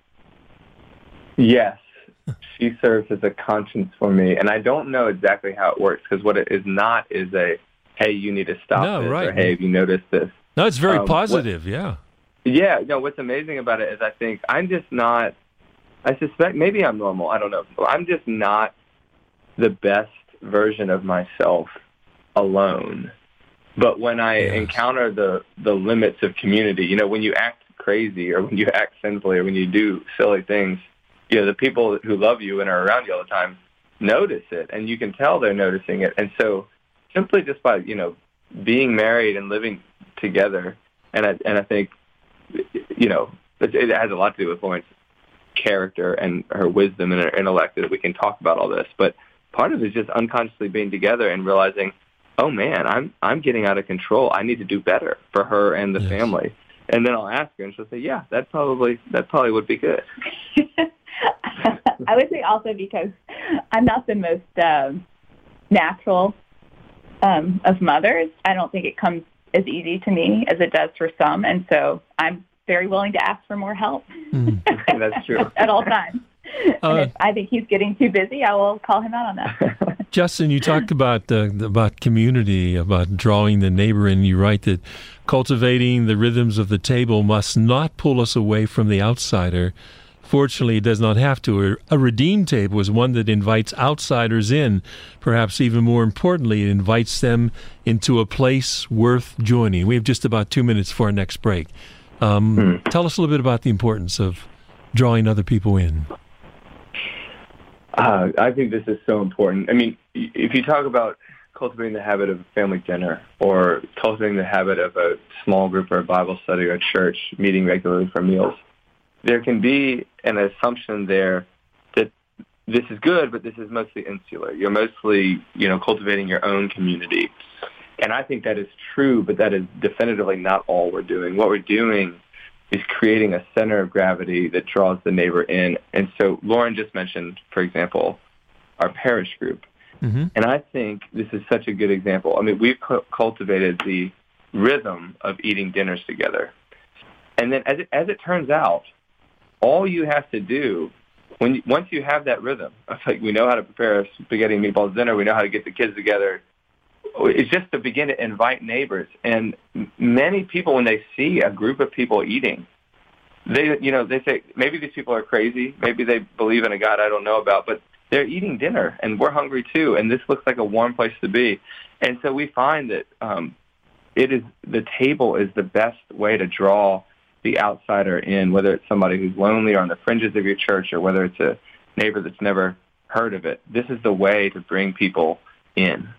yes, she serves as a conscience for me. And I don't know exactly how it works, because what it is not is a, hey, you need to stop no, this, right. or hey, have you noticed this? No, it's very um, positive, what, yeah. Yeah, no, what's amazing about it is I think I'm just not, I suspect, maybe I'm normal, I don't know. I'm just not the best version of myself alone. But when I yes. encounter the, the limits of community, you know, when you act crazy or when you act sinfully or when you do silly things, you know, the people who love you and are around you all the time notice it, and you can tell they're noticing it. And so simply just by, you know, being married and living together, and I, and I think, you know, it, it has a lot to do with Lauren's character and her wisdom and her intellect that we can talk about all this. But part of it is just unconsciously being together and realizing, oh man, I'm I'm getting out of control. I need to do better for her and the yes. family. And then I'll ask her, and she'll say, yeah, that probably that probably would be good. I would say also because I'm not the most um, natural um, of mothers. I don't think it comes as easy to me as it does for some, and so I'm very willing to ask for more help. Mm. That's true. At all times. Uh, and if I think he's getting too busy, I will call him out on that. Justin, you talked about uh, about community, about drawing the neighbor in. You write that cultivating the rhythms of the table must not pull us away from the outsider. Fortunately, it does not have to. A redeemed table is one that invites outsiders in. Perhaps even more importantly, it invites them into a place worth joining. We have just about two minutes for our next break. Um, hmm. Tell us a little bit about the importance of drawing other people in. Uh, I think this is so important. I mean, if you talk about cultivating the habit of a family dinner or cultivating the habit of a small group or a Bible study or a church meeting regularly for meals, there can be an assumption there that this is good, but this is mostly insular. You're mostly, you know, cultivating your own community. And I think that is true, but that is definitively not all we're doing. What we're doing is creating a center of gravity that draws the neighbor in. And so Lauren just mentioned, for example, our parish group. Mm-hmm. And I think this is such a good example. I mean, we've cu- cultivated the rhythm of eating dinners together. And then as it, as it turns out, all you have to do, when you, once you have that rhythm, it's like we know how to prepare a spaghetti and meatballs dinner, we know how to get the kids together, it's just to begin to invite neighbors. And many people, when they see a group of people eating, they, you know, they say, maybe these people are crazy, maybe they believe in a God I don't know about, but they're eating dinner, and we're hungry too, and this looks like a warm place to be. And so we find that um, it is the table is the best way to draw the outsider in, whether it's somebody who's lonely or on the fringes of your church or whether it's a neighbor that's never heard of it. This is the way to bring people in.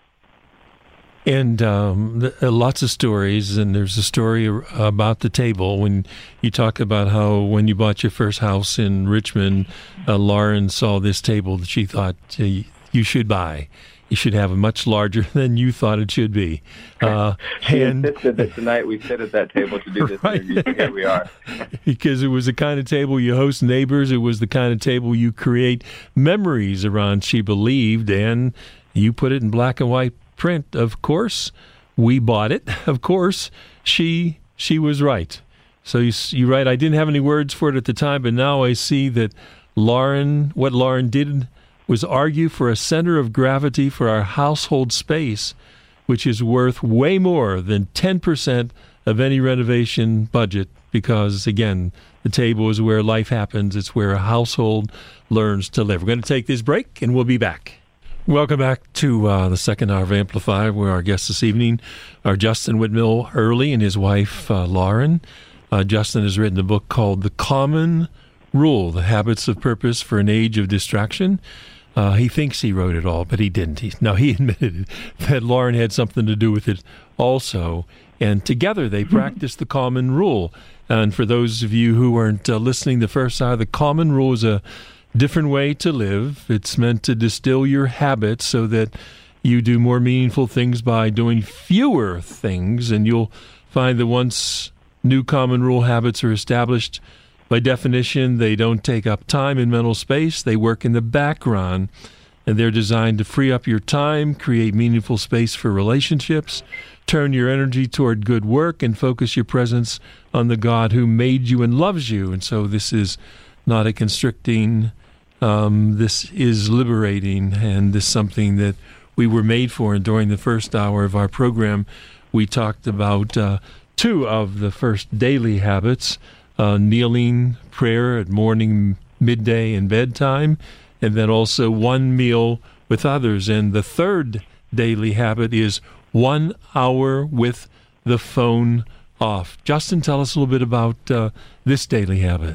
And um, th- lots of stories, and there's a story about the table when you talk about how when you bought your first house in Richmond, uh, Lauren saw this table that she thought uh, you should buy. You should have a much larger than you thought it should be. Uh, she and insisted that tonight we sit at that table to do this right. interview, so here we are. Because it was the kind of table you host neighbors. It was the kind of table you create memories around, she believed, and you put it in black and white print. Of course, we bought it. Of course, she she was right. So you, you write, I didn't have any words for it at the time, but now I see that Lauren, what Lauren did was argue for a center of gravity for our household space, which is worth way more than ten percent of any renovation budget because, again, the table is where life happens. It's where a household learns to live. We're going to take this break, and we'll be back. Welcome back to uh, the second hour of Amplify, where our guests this evening are Justin Whitmell Early and his wife, uh, Lauren. Uh, Justin has written a book called The Common Rule, The Habits of Purpose for an Age of Distraction. Uh, he thinks he wrote it all, but he didn't. He, no, he admitted that Lauren had something to do with it also. And together they practiced the common rule. And for those of you who weren't uh, listening the first hour, the common rule is a different way to live. It's meant to distill your habits so that you do more meaningful things by doing fewer things. And you'll find that once new common rule habits are established, by definition, they don't take up time and mental space. They work in the background, and they're designed to free up your time, create meaningful space for relationships, turn your energy toward good work, and focus your presence on the God who made you and loves you. And so this is not a constricting, um, this is liberating, and this is something that we were made for. And during the first hour of our program, we talked about uh, two of the first daily habits, Uh, kneeling prayer at morning, midday, and bedtime, and then also one meal with others. And the third daily habit is one hour with the phone off. Justin, tell us a little bit about uh, this daily habit.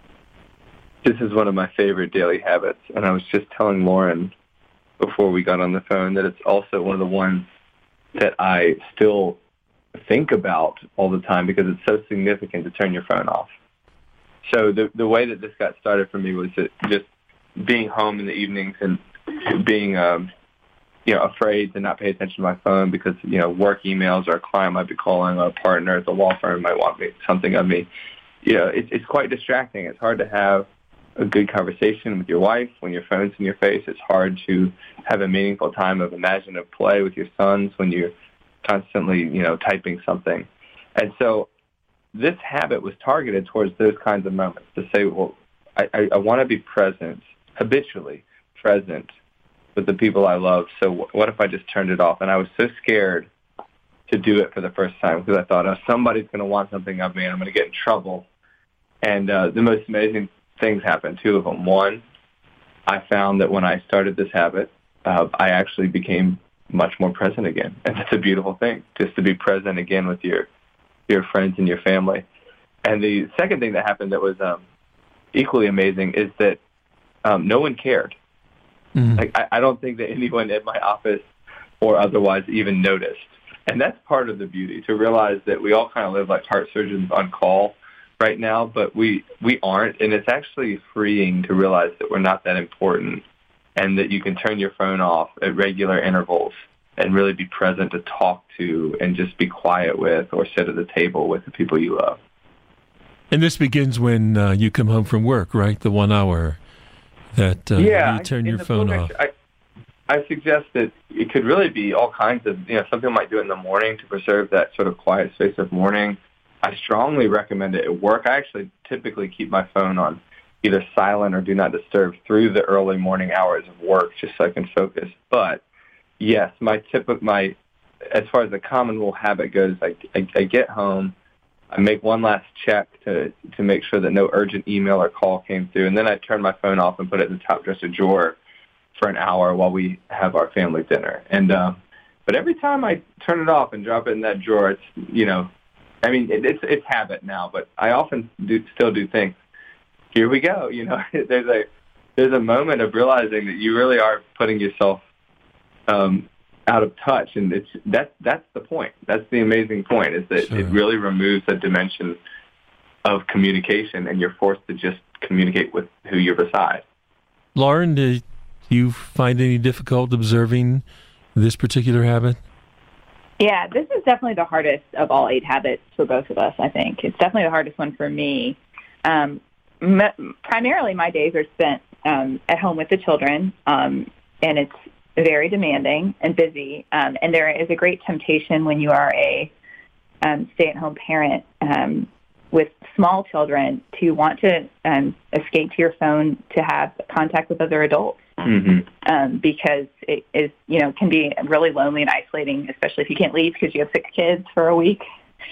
This is one of my favorite daily habits, and I was just telling Lauren before we got on the phone that it's also one of the ones that I still think about all the time because it's so significant to turn your phone off. So the the way that this got started for me was that just being home in the evenings and being, um, you know, afraid to not pay attention to my phone because, you know, work emails or a client might be calling or a partner at the law firm might want me, something of me. You know, it, it's quite distracting. It's hard to have a good conversation with your wife when your phone's in your face. It's hard to have a meaningful time of imaginative play with your sons when you're constantly, you know, typing something. And so this habit was targeted towards those kinds of moments to say, well, I, I, I want to be present, habitually present with the people I love. So w- what if I just turned it off? And I was so scared to do it for the first time because I thought, oh, somebody's going to want something of me and I'm going to get in trouble. And uh, the most amazing things happened, two of them. One, I found that when I started this habit, uh, I actually became much more present again. And that's a beautiful thing, just to be present again with your your friends and your family. And the second thing that happened that was um, equally amazing is that um, no one cared. Mm-hmm. Like I, I don't think that anyone at my office or otherwise even noticed. And that's part of the beauty, to realize that we all kind of live like heart surgeons on call right now, but we, we aren't. And it's actually freeing to realize that we're not that important and that you can turn your phone off at regular intervals and really be present to talk to and just be quiet with or sit at the table with the people you love. And this begins when uh, you come home from work, right? The one hour that uh, yeah, you turn I, your phone book, off. I, I suggest that it could really be all kinds of, you know, some people might do it in the morning to preserve that sort of quiet space of morning. I strongly recommend it at work. I actually typically keep my phone on either silent or do not disturb through the early morning hours of work just so I can focus. But yes, my tip of my, as far as the common rule habit goes, I, I, I get home, I make one last check to to make sure that no urgent email or call came through, and then I turn my phone off and put it in the top dresser drawer for an hour while we have our family dinner. And um, but every time I turn it off and drop it in that drawer, it's, you know, I mean, it, it's it's habit now, but I often do still do think, here we go, you know, there's a there's a moment of realizing that you really are putting yourself um, out of touch, and it's that that's the point. That's the amazing point, is that sure. It really removes a dimension of communication, and you're forced to just communicate with who you're beside. Lauren, do you find any difficult observing this particular habit? Yeah, this is definitely the hardest of all eight habits for both of us, I think. It's definitely the hardest one for me. Um, m- primarily, my days are spent um, at home with the children, um, and it's very demanding and busy. Um, and there is a great temptation when you are a um, stay-at-home parent um, with small children to want to um, escape to your phone to have contact with other adults. Mm-hmm. Um, because it is, you know, can be really lonely and isolating, especially if you can't leave because you have six kids for a week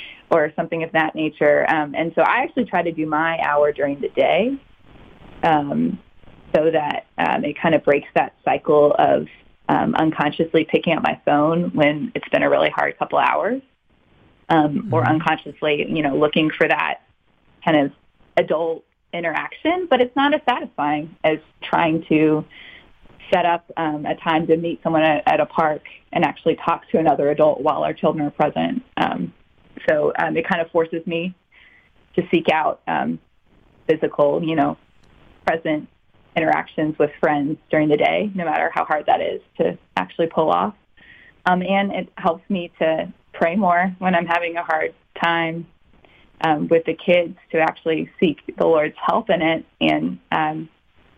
or something of that nature. Um, and so I actually try to do my hour during the day um, so that um, it kind of breaks that cycle of um, unconsciously picking up my phone when it's been a really hard couple hours um, mm-hmm. or unconsciously, you know, looking for that kind of adult interaction. But it's not as satisfying as trying to set up um, a time to meet someone at, at a park and actually talk to another adult while our children are present. Um, so um, it kind of forces me to seek out um, physical, you know, present interactions with friends during the day, no matter how hard that is to actually pull off. Um, and it helps me to pray more when I'm having a hard time um, with the kids, to actually seek the Lord's help in it and um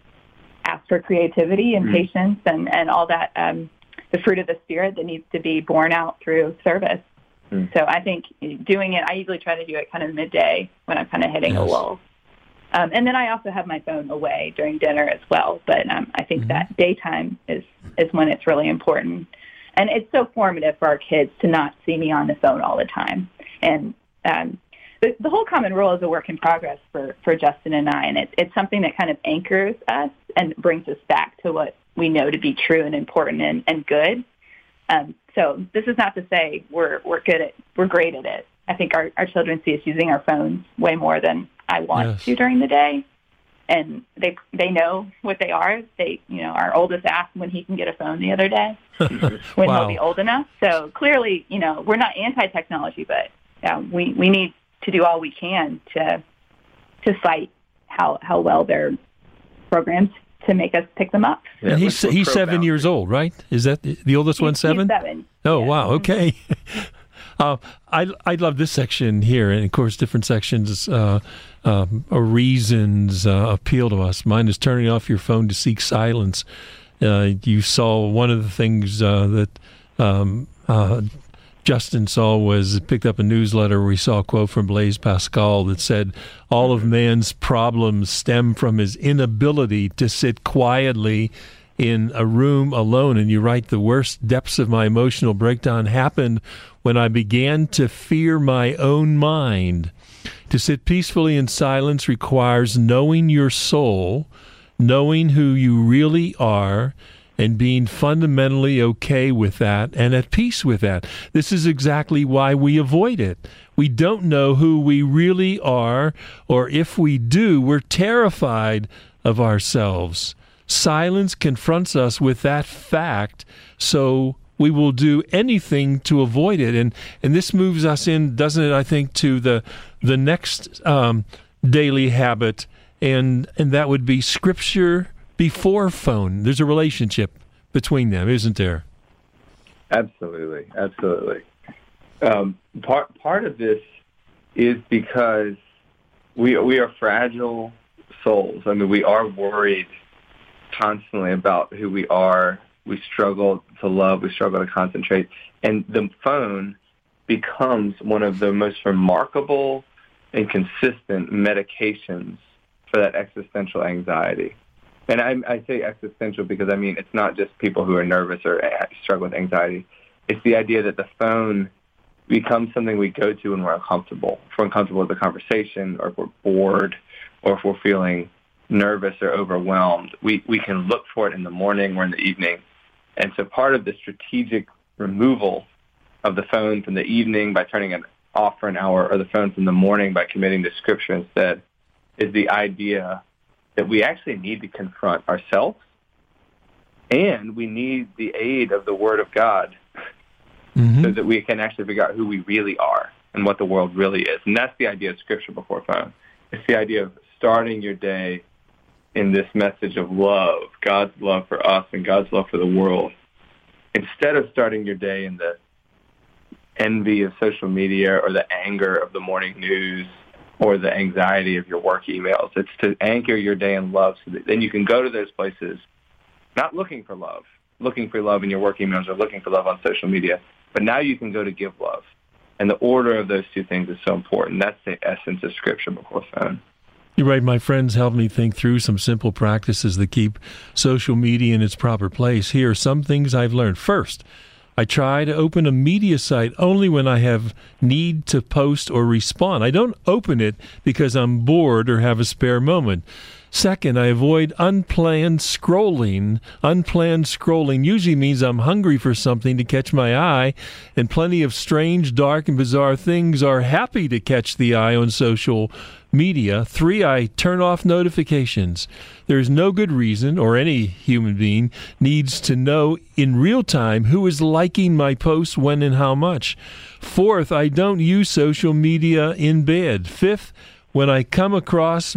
ask for creativity and mm. patience and, and all that, um, the fruit of the Spirit that needs to be borne out through service. Mm. So I think doing it, I usually try to do it kind of midday when I'm kind of hitting yes. a lull. Um, and then I also have my phone away during dinner as well. But um, I think mm-hmm. that daytime is, is when it's really important. And it's so formative for our kids to not see me on the phone all the time. And um, the, the whole common rule is a work in progress for, for Justin and I, and it, it's something that kind of anchors us and brings us back to what we know to be true and important and, and good. Um, so this is not to say we're we're good at we're great at it. I think our, our children see us using our phones way more than I want yes. to during the day, and they they know what they are. They you know our oldest asked when he can get a phone the other day when wow. he'll be old enough. So clearly, you know, we're not anti-technology, but uh, we we need to do all we can to to fight how how well they're programmed to make us pick them up. Yeah, and he's he's seven years old, right? Is that the, the oldest he's, one? Seven. He's seven. Oh yeah. Wow. Okay. uh, I I love this section here, and of course, different sections uh, um, or reasons uh, appeal to us. Mine is turning off your phone to seek silence. Uh, you saw one of the things uh, that um, uh, Justin saw was picked up a newsletter where we saw a quote from Blaise Pascal that said, all of man's problems stem from his inability to sit quietly in a room alone. And you write, the worst depths of my emotional breakdown happened when I began to fear my own mind. To sit peacefully in silence requires knowing your soul, knowing who you really are, and being fundamentally okay with that and at peace with that. This is exactly why we avoid it. We don't know who we really are, or if we do, we're terrified of ourselves. Silence confronts us with that fact, so we will do anything to avoid it. And and this moves us in, doesn't it, I think, to the the next um, daily habit, and and that would be Scripture before phone. There's a relationship between them, isn't there? Absolutely, absolutely. Um, part part of this is because we we are fragile souls. I mean, we are worried constantly about who we are. We struggle to love. We struggle to concentrate. And the phone becomes one of the most remarkable and consistent medications for that existential anxiety. And I, I say existential because, I mean, it's not just people who are nervous or struggle with anxiety. It's the idea that the phone becomes something we go to when we're uncomfortable. If we're uncomfortable with the conversation, or if we're bored, or if we're feeling nervous or overwhelmed, we, we can look for it in the morning or in the evening. And so part of the strategic removal of the phone from the evening by turning it off for an hour, or the phone from the morning by committing to Scripture instead, is the idea that we actually need to confront ourselves, and we need the aid of the Word of God mm-hmm. so that we can actually figure out who we really are and what the world really is. And that's the idea of Scripture before phone. It's the idea of starting your day in this message of love, God's love for us and God's love for the world, instead of starting your day in the envy of social media or the anger of the morning news or the anxiety of your work emails. It's to anchor your day in love, so that then you can go to those places not looking for love, looking for love in your work emails or looking for love on social media, but now you can go to give love. And the order of those two things is so important. That's the essence of Scripture before phone. You're right. My friends helped me think through some simple practices that keep social media in its proper place. Here are some things I've learned. First, I try to open a media site only when I have need to post or respond. I don't open it because I'm bored or have a spare moment. Second, I avoid unplanned scrolling. Unplanned scrolling usually means I'm hungry for something to catch my eye, and plenty of strange, dark, and bizarre things are happy to catch the eye on social media. Three, I turn off notifications. There's no good reason, or any human being needs to know in real time who is liking my posts, when, and how much. Fourth, I don't use social media in bed. Fifth, when I come across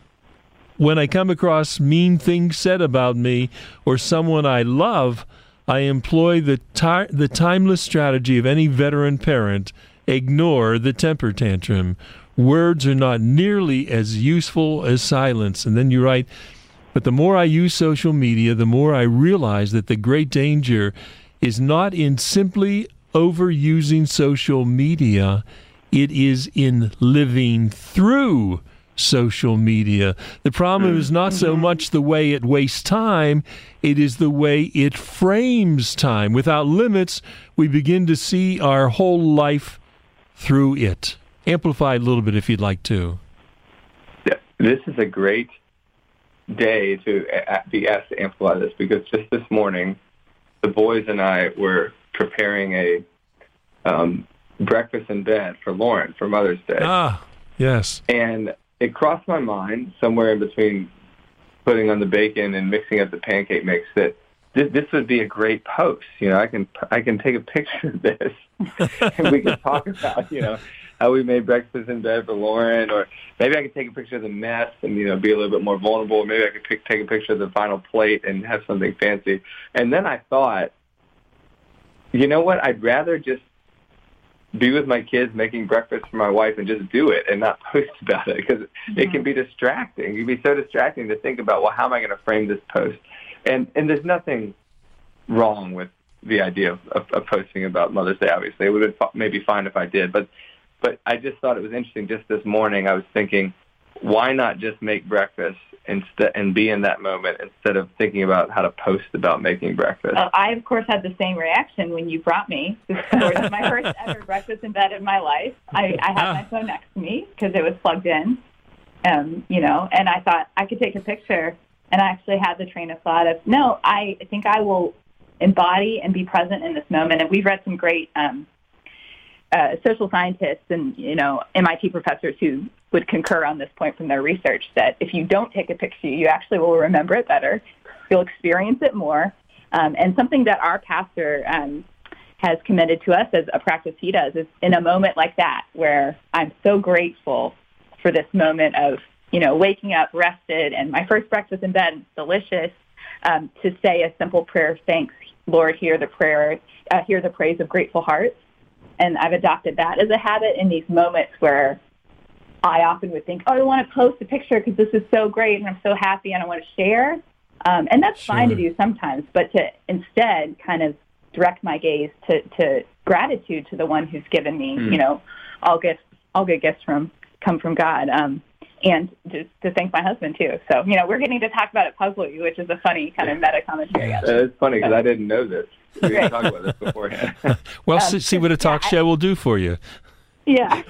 when I come across mean things said about me or someone I love, I employ the ti- the timeless strategy of any veteran parent: ignore the temper tantrum. Words are not nearly as useful as silence. And then you write, but the more I use social media, the more I realize that the great danger is not in simply overusing social media. It is in living through social media. The problem is not so much the way it wastes time, it is the way it frames time. Without limits, we begin to see our whole life through it. Amplify a little bit if you'd like to. Yeah, this is a great day to be asked to amplify this, because just this morning, the boys and I were preparing a um, breakfast in bed for Lauren for Mother's Day. Ah, yes. And it crossed my mind somewhere in between putting on the bacon and mixing up the pancake mix that this, this would be a great post. You know, I can I can take a picture of this and we can talk about, you know, how we made breakfast in bed for Lauren, or maybe I could take a picture of the mess and, you know, be a little bit more vulnerable. Maybe I could pick, take a picture of the final plate and have something fancy. And then I thought, you know what? I'd rather just be with my kids making breakfast for my wife and just do it and not post about it, because mm-hmm. it can be distracting. It can be so distracting to think about, well, how am I going to frame this post? And and there's nothing wrong with the idea of, of, of posting about Mother's Day, obviously. It would have been maybe fine if I did. But, but I just thought it was interesting. Just this morning I was thinking, why not just make breakfast instead and be in that moment instead of thinking about how to post about making breakfast? Uh, I, of course, had the same reaction when you brought me. This was my first ever breakfast in bed in my life. I, I had my phone next to me because it was plugged in, um, you know, and I thought I could take a picture. And I actually had the train of thought of, no, I think I will embody and be present in this moment. And we've read some great um, uh, social scientists and, you know, M I T professors who would concur on this point from their research, that if you don't take a picture, you actually will remember it better. You'll experience it more. Um, and something that our pastor um, has commended to us as a practice he does is in a moment like that, where I'm so grateful for this moment of, you know, waking up rested and my first breakfast in bed, delicious, um, to say a simple prayer of thanks. Lord, hear the prayer, uh, hear the praise of grateful hearts. And I've adopted that as a habit in these moments where I often would think, oh, I want to post a picture because this is so great and I'm so happy and I want to share. Um, and that's sure. fine to do sometimes, but to instead kind of direct my gaze to, to gratitude to the one who's given me, mm. you know, all gifts, all good gifts from come from God. Um, and just to thank my husband, too. So, you know, we're getting to talk about it puzzle you, which is a funny kind of meta commentary. Uh, it's funny because I didn't know this. We didn't talk about this beforehand. Well, um, see what a talk yeah, show I, will do for you. Yeah.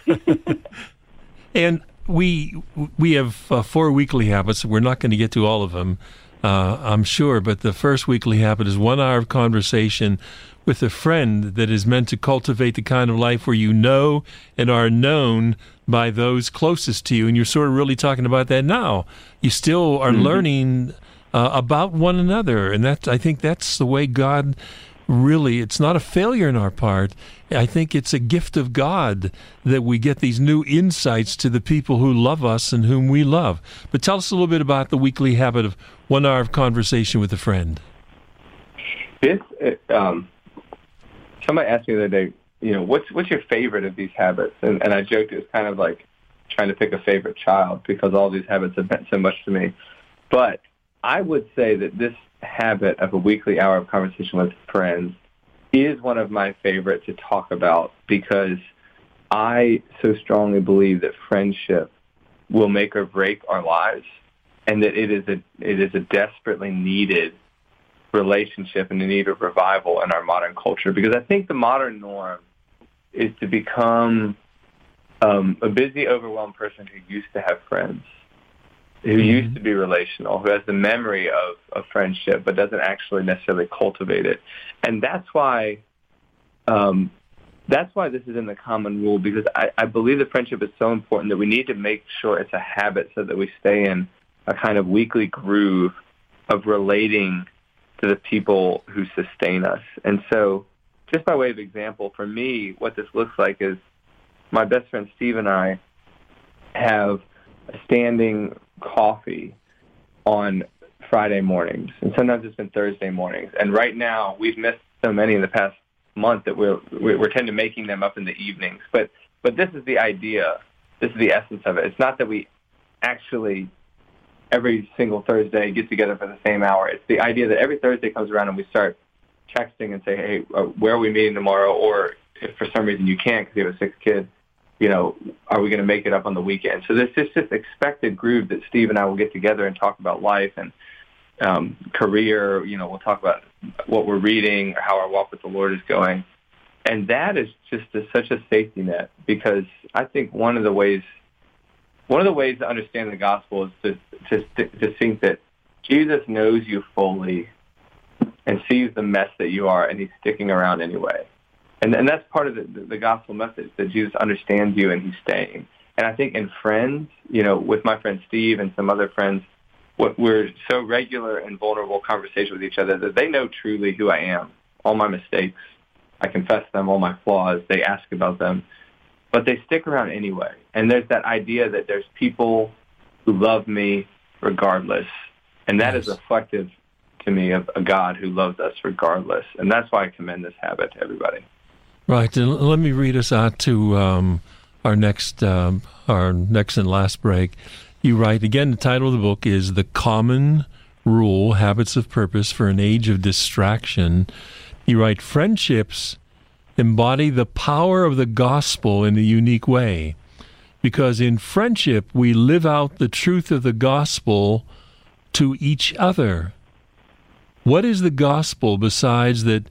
And we we have uh, four weekly habits. We're not going to get to all of them, uh, I'm sure, but the first weekly habit is one hour of conversation with a friend that is meant to cultivate the kind of life where you know and are known by those closest to you. And you're sort of really talking about that now. You still are mm-hmm. learning uh, about one another. And that, I think that's the way God really, it's not a failure on our part. I think it's a gift of God that we get these new insights to the people who love us and whom we love. But tell us a little bit about the weekly habit of one hour of conversation with a friend. This, um, somebody asked me the other day, you know, what's what's your favorite of these habits? And, and I joked it was kind of like trying to pick a favorite child because all these habits have meant so much to me. But I would say that this habit of a weekly hour of conversation with friends is one of my favorite to talk about, because I so strongly believe that friendship will make or break our lives, and that it is a it is a desperately needed relationship and in need of revival in our modern culture. Because I think the modern norm is to become um, a busy, overwhelmed person who used to have friends, who mm-hmm. used to be relational, who has the memory of, of friendship but doesn't actually necessarily cultivate it. And that's why um, that's why this is in the common rule, because I, I believe that friendship is so important that we need to make sure it's a habit so that we stay in a kind of weekly groove of relating to the people who sustain us. And so just by way of example, for me, what this looks like is my best friend Steve and I have a standing coffee on Friday mornings, and sometimes it's been Thursday mornings. And right now, we've missed so many in the past month that we're we're tend to making them up in the evenings. But but this is the idea. This is the essence of it. It's not that we actually every single Thursday get together for the same hour. It's the idea that every Thursday comes around and we start texting and say, hey, uh, where are we meeting tomorrow? Or if for some reason you can't because you have a sick kid, you know, are we going to make it up on the weekend? So there's just this expected groove that Steve and I will get together and talk about life and um, career. You know, we'll talk about what we're reading, or how our walk with the Lord is going. And that is just a, such a safety net, because I think one of the ways one of the ways to understand the gospel is to, to, to think that Jesus knows you fully and sees the mess that you are, and he's sticking around anyway. And, and that's part of the, the gospel message, that Jesus understands you and he's staying. And I think in friends, you know, with my friend Steve and some other friends, we're so regular and vulnerable conversation with each other that they know truly who I am, all my mistakes. I confess them, all my flaws. They ask about them. but they stick around anyway. And there's that idea that there's people who love me regardless, and that Yes. is reflective to me of a God who loves us regardless. And that's why I commend this habit to everybody. Right, and let me read us out to um, our next um, our next and last break. You write, again, the title of the book is The Common Rule, Habits of Purpose for an Age of Distraction. You write, friendships embody the power of the gospel in a unique way, because in friendship we live out the truth of the gospel to each other. What is the gospel besides that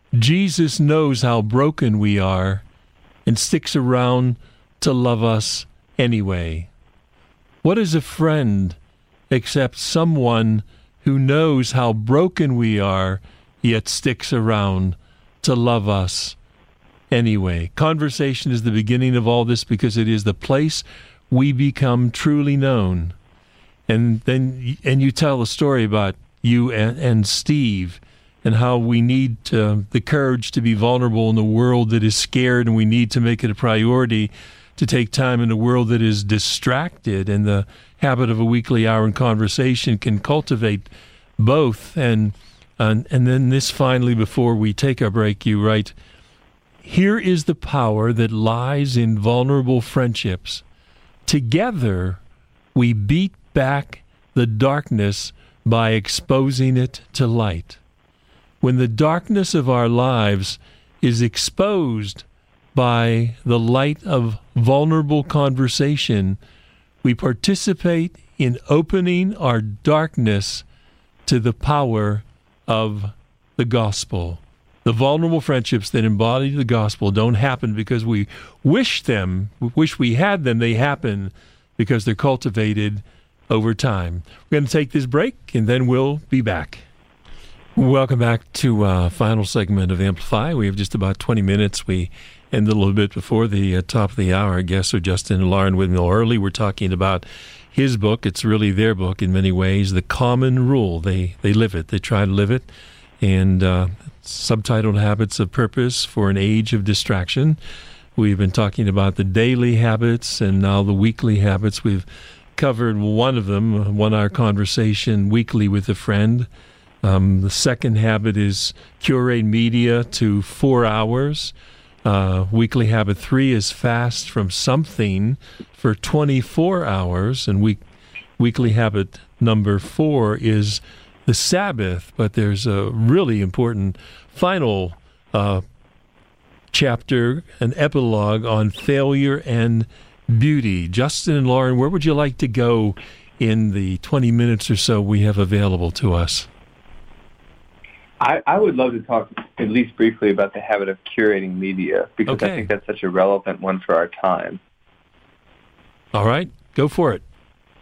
Jesus knows how broken we are and sticks around to love us anyway? What is a friend except someone who knows how broken we are yet sticks around to love us anyway? Conversation is the beginning of all this because it is the place we become truly known. And then and you tell a story about you and, and Steve and how we need uh, the courage to be vulnerable in a world that is scared, and we need to make it a priority to take time in a world that is distracted, and the habit of a weekly hour in conversation can cultivate both. And and, and then this finally, before we take our break, you write, here is the power that lies in vulnerable friendships. Together, we beat back the darkness by exposing it to light. When the darkness of our lives is exposed by the light of vulnerable conversation, we participate in opening our darkness to the power of the gospel. The vulnerable friendships that embody the gospel don't happen because we wish them, wish we had them. They happen because they're cultivated over time. We're going to take this break, and then we'll be back. Welcome back to uh final segment of Amplify. We have just about twenty minutes. We ended a little bit before the uh, top of the hour. Our guests are Justin and Lauren with me early. We're talking about his book. It's really their book in many ways, The Common Rule. They they live it. They try to live it. And uh, subtitled Habits of Purpose for an Age of Distraction. We've been talking about the daily habits and now the weekly habits. We've covered one of them, a one-hour conversation weekly with a friend. Um, the second habit is curate media to four hours. Uh, weekly habit three is fast from something for twenty-four hours. And week, weekly habit number four is the Sabbath. But there's a really important final uh, chapter, an epilogue on failure and beauty. Justin and Lauren, where would you like to go in the twenty minutes or so we have available to us? I, I would love to talk at least briefly about the habit of curating media, because Okay. I think that's such a relevant one for our time. All right, go for it.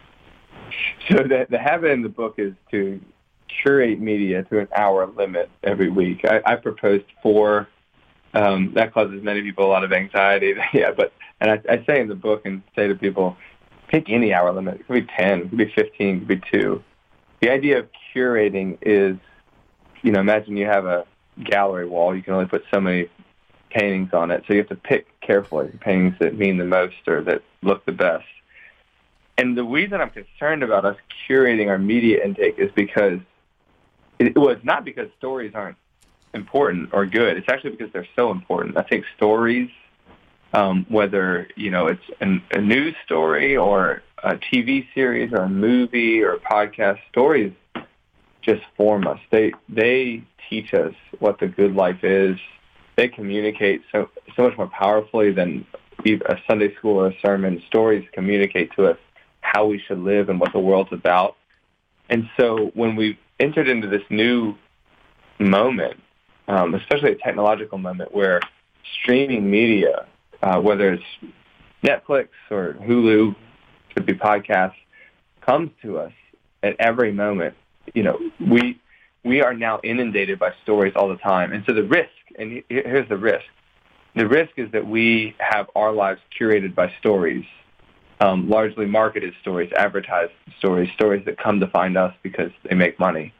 So the, the habit in the book is to curate media to an hour limit every week. I, I proposed four. Um, that causes many people a lot of anxiety. yeah, but and I, I say in the book and say to people, pick any hour limit. It could be ten, it could be fifteen, it could be two. The idea of curating is, you know, imagine you have a gallery wall. You can only put so many paintings on it, so you have to pick carefully the paintings that mean the most or that look the best. And the reason I'm concerned about us curating our media intake is because it, well, it's not because stories aren't important or good. It's actually because they're so important. I think stories, um, whether, you know, it's an, a news story or a T V series or a movie or a podcast, stories just form us. They they teach us what the good life is. They communicate so so much more powerfully than a Sunday school or a sermon. Stories communicate to us how we should live and what the world's about. And so when we entered into this new moment, um, especially a technological moment where streaming media, uh, whether it's Netflix or Hulu, could be podcasts, comes to us at every moment, you know, we we are now inundated by stories all the time. And so the risk, and here's the risk, the risk is that we have our lives curated by stories, um, largely marketed stories, advertised stories, stories that come to find us because they make money.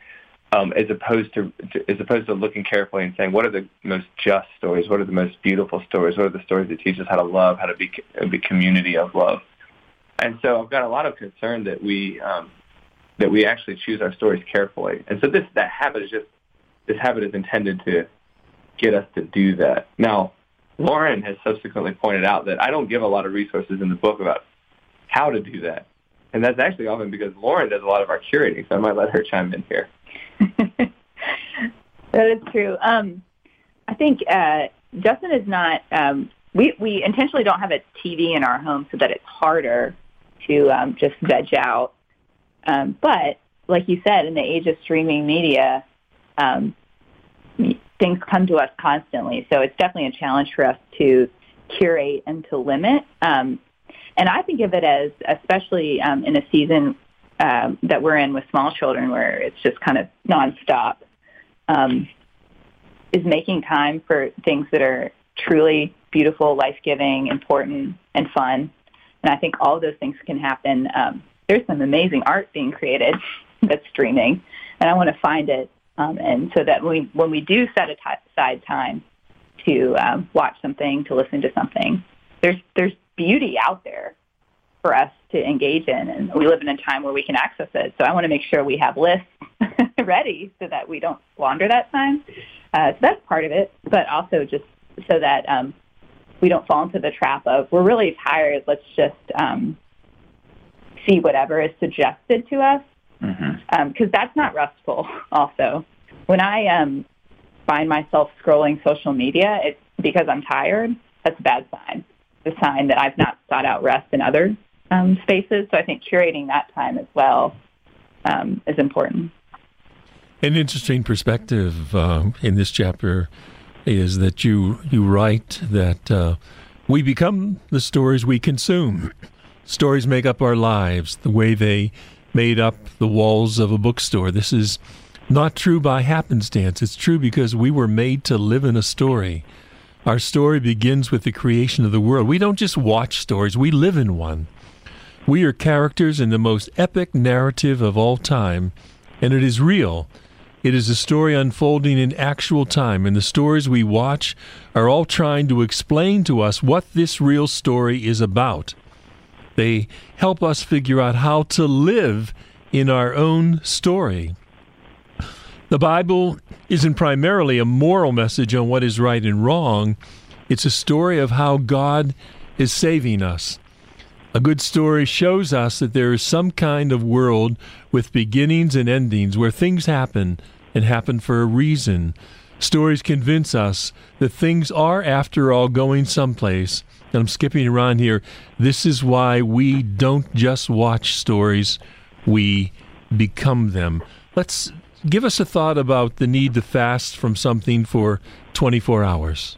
um, as opposed to, to as opposed to looking carefully and saying, what are the most just stories? What are the most beautiful stories? What are the stories that teach us how to love, how to be a be community of love? And so I've got a lot of concern that we um, that we actually choose our stories carefully. And so this that habit is just this habit is intended to get us to do that. Now, Lauren has subsequently pointed out that I don't give a lot of resources in the book about how to do that. And that's actually often because Lauren does a lot of our curating, so I might let her chime in here. That is true. Um, I think uh, Justin is not, um, we, we intentionally don't have a T V in our home so that it's harder to um, just veg out. Um, but like you said, in the age of streaming media, um, things come to us constantly. So it's definitely a challenge for us to curate and to limit. Um, and I think of it as, especially um, in a season um, that we're in with small children where it's just kind of nonstop, um, is making time for things that are truly beautiful, life-giving, important, and fun. And I think all of those things can happen. Um, there's some amazing art being created that's streaming, and I want to find it. Um, and so that when we, when we do set aside time to um, watch something, to listen to something, there's there's beauty out there for us to engage in, and we live in a time where we can access it. So I want to make sure we have lists ready so that we don't squander that time. Uh, so that's part of it, but also just so that um, we don't fall into the trap of, we're really tired, let's just um, see whatever is suggested to us. Because mm-hmm. um, that's not restful also. When I um, find myself scrolling social media, it's because I'm tired. That's a bad sign. It's a sign that I've not sought out rest in other um, spaces. So I think curating that time as well um, is important. An interesting perspective uh, in this chapter is that you, you write that uh, we become the stories we consume. Stories make up our lives the way they made up the walls of a bookstore. This is not true by happenstance. It's true because we were made to live in a story. Our story begins with the creation of the world. We don't just watch stories, we live in one. We are characters in the most epic narrative of all time, and it is real. It is a story unfolding in actual time, and the stories we watch are all trying to explain to us what this real story is about. They help us figure out how to live in our own story. The Bible isn't primarily a moral message on what is right and wrong. It's a story of how God is saving us. A good story shows us that there is some kind of world with beginnings and endings where things happen and happen for a reason. Stories convince us that things are, after all, going someplace. And I'm skipping around here. This is why we don't just watch stories, we become them. Let's give us a thought about the need to fast from something for twenty-four hours.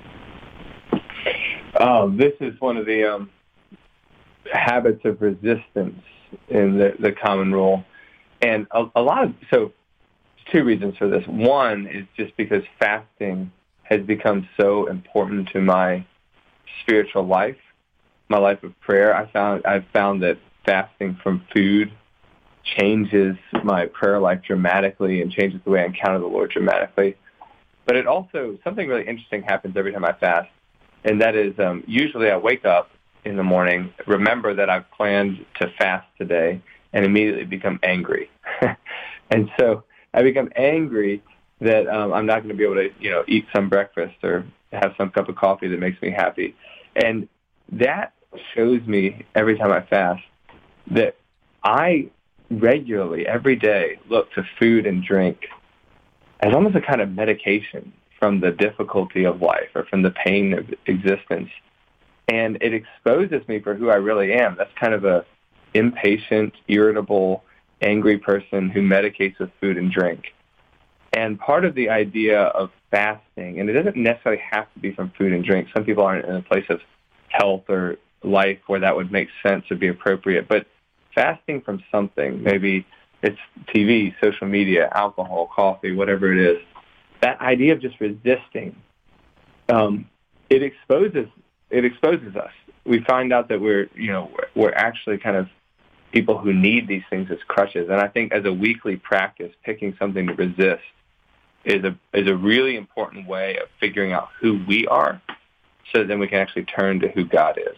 Oh, this is one of the um, habits of resistance in the, the common rule. And a, a lot of, so two reasons for this. One is just because fasting has become so important to my spiritual life, my life of prayer. I found I've found that fasting from food changes my prayer life dramatically and changes the way I encounter the Lord dramatically. But it also, something really interesting happens every time I fast, and that is um, usually I wake up in the morning, remember that I've planned to fast today, and immediately become angry. And so I become angry that um, I'm not going to be able to, you know, eat some breakfast or have some cup of coffee that makes me happy. And that shows me every time I fast that I regularly, every day, look to food and drink as almost a kind of medication from the difficulty of life or from the pain of existence. And it exposes me for who I really am. That's kind of a impatient, irritable, angry person who medicates with food and drink. And part of the idea of fasting, and it doesn't necessarily have to be from food and drink. Some people aren't in a place of health or life where that would make sense or be appropriate. But fasting from something, maybe it's T V, social media, alcohol, coffee, whatever it is, that idea of just resisting, um, it exposes it exposes us. We find out that we're, you know, we're, we're actually kind of people who need these things as crutches. And I think as a weekly practice, picking something to resist is a is a really important way of figuring out who we are, so that then we can actually turn to who God is.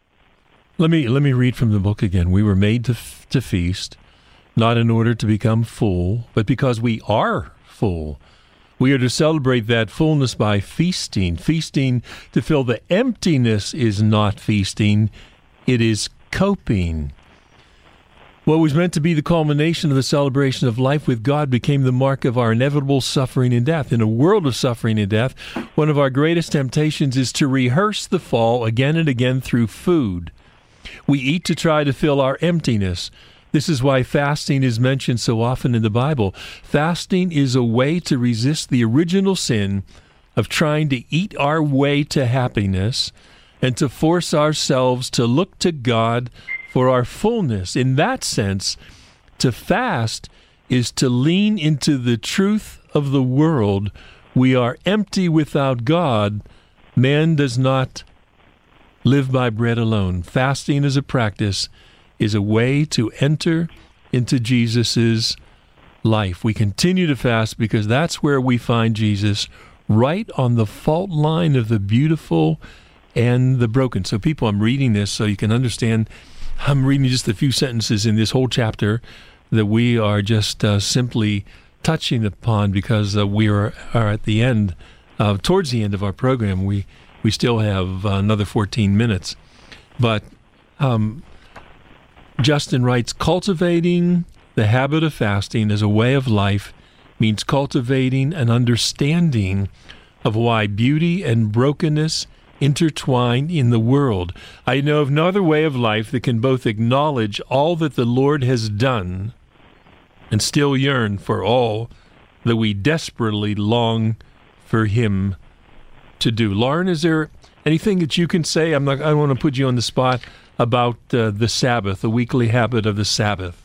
Let me let me read from the book again. We were made to f- to feast, not in order to become full, but because we are full. We are to celebrate that fullness by feasting. Feasting to fill the emptiness is not feasting, it is coping. What was meant to be the culmination of the celebration of life with God became the mark of our inevitable suffering and death. In a world of suffering and death, one of our greatest temptations is to rehearse the fall again and again through food. We eat to try to fill our emptiness. This is why fasting is mentioned so often in the Bible. Fasting is a way to resist the original sin of trying to eat our way to happiness and to force ourselves to look to God for our fullness. In that sense, to fast is to lean into the truth of the world. We are empty without God. Man does not live by bread alone. Fasting as a practice is a way to enter into Jesus' life. We continue to fast because that's where we find Jesus, right on the fault line of the beautiful and the broken. So people, I'm reading this so you can understand. I'm reading just a few sentences in this whole chapter that we are just uh, simply touching upon because uh, we are, are at the end, uh, towards the end of our program. We we still have uh, another fourteen minutes. But um, Justin writes, cultivating the habit of fasting as a way of life means cultivating an understanding of why beauty and brokenness intertwined in the world. I know of no other way of life that can both acknowledge all that the Lord has done and still yearn for all that we desperately long for Him to do. Lauren, is there anything that you can say? I'm not. I don't want to put you on the spot about uh, the Sabbath, the weekly habit of the Sabbath.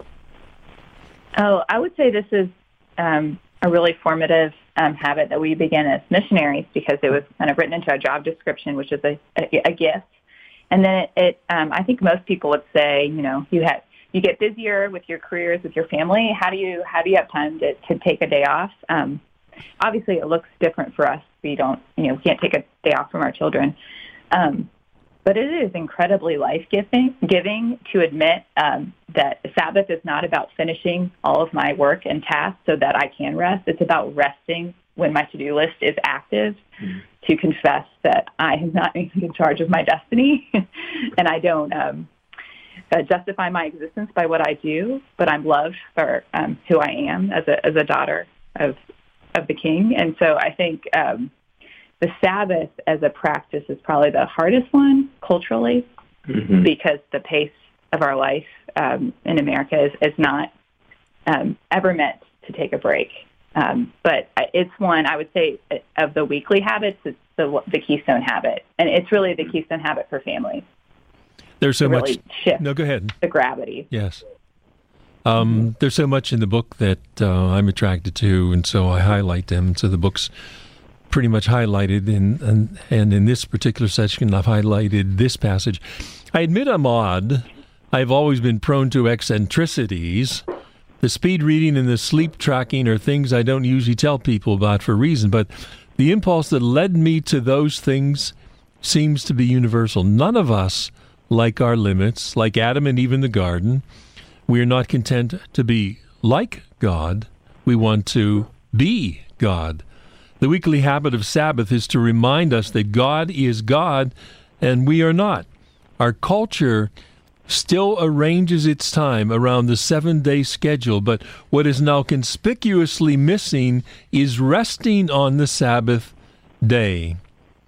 Oh, I would say this is um, a really formative Um, habit that we began as missionaries because it was kind of written into our job description, which is a, a, a gift. And then it, it um, I think most people would say, you know, you have you get busier with your careers, with your family. How do you how do you have time to, to take a day off? Um, obviously, it looks different for us. We don't, you know, we can't take a day off from our children. Um, but it is incredibly life-giving giving to admit um, that Sabbath is not about finishing all of my work and tasks so that I can rest. It's about resting when my to-do list is active, mm-hmm. to confess that I am not in charge of my destiny and I don't um, uh, justify my existence by what I do, but I'm loved for um, who I am as a as a daughter of of the King. And so I think um, the Sabbath as a practice is probably the hardest one culturally, mm-hmm. because the pace of our life um, in America is, is not um, ever meant to take a break. Um, but it's one, I would say, of the weekly habits, it's the, the keystone habit. And it's really the keystone habit for families. There's so really much. Shift no, go ahead. The gravity. Yes. Um, mm-hmm. There's so much in the book that uh, I'm attracted to, and so I highlight them. So the book's pretty much highlighted, in, and, and in this particular section, I've highlighted this passage. I admit I'm odd. I've always been prone to eccentricities. The speed reading and the sleep tracking are things I don't usually tell people about for a reason, but the impulse that led me to those things seems to be universal. None of us like our limits, like Adam and Eve in the garden. We are not content to be like God. We want to be God. The weekly habit of Sabbath is to remind us that God is God and we are not. Our culture still arranges its time around the seven-day schedule, but what is now conspicuously missing is resting on the Sabbath day.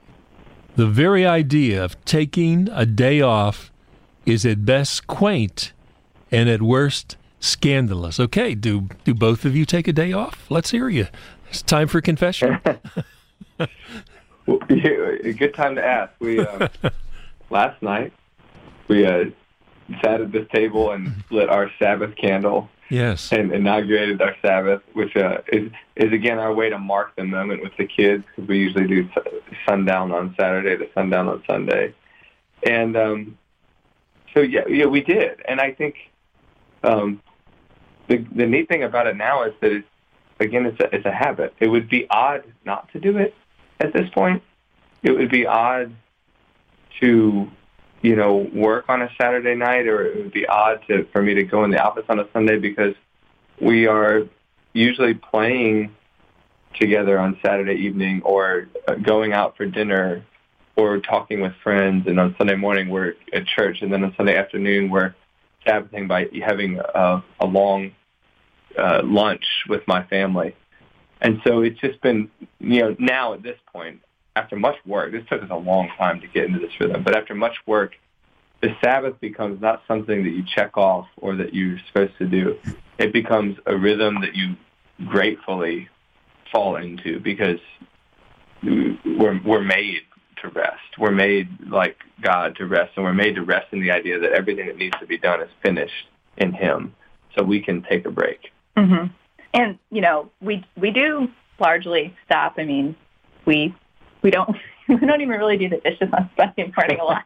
The very idea of taking a day off is at best quaint and at worst scandalous. Okay, do do both of you take a day off? Let's hear you. It's time for confession. Well, yeah, a good time to ask. We um, last night we uh, sat at this table and lit our Sabbath candle. Yes. And inaugurated our Sabbath, which uh, is is again our way to mark the moment with the kids, because we usually do sundown on Saturday to sundown on Sunday. And um, so yeah, yeah, we did. And I think um, the the neat thing about it now is that it's, again, it's a, it's a habit. It would be odd not to do it at this point. It would be odd to, you know, work on a Saturday night, or it would be odd to for me to go in the office on a Sunday, because we are usually playing together on Saturday evening, or going out for dinner, or talking with friends, and on Sunday morning we're at church, and then on Sunday afternoon we're Sabbathing by having a, a long uh, lunch with my family. And so it's just been, you know, now at this point, after much work, this took us a long time to get into this rhythm, but after much work, the Sabbath becomes not something that you check off or that you're supposed to do. It becomes a rhythm that you gratefully fall into, because we're we're made to rest. We're made like God to rest, and we're made to rest in the idea that everything that needs to be done is finished in Him, so we can take a break. Mm-hmm. And you know, we we do largely stop. I mean, we we don't we don't even really do the dishes on Sunday morning a lot,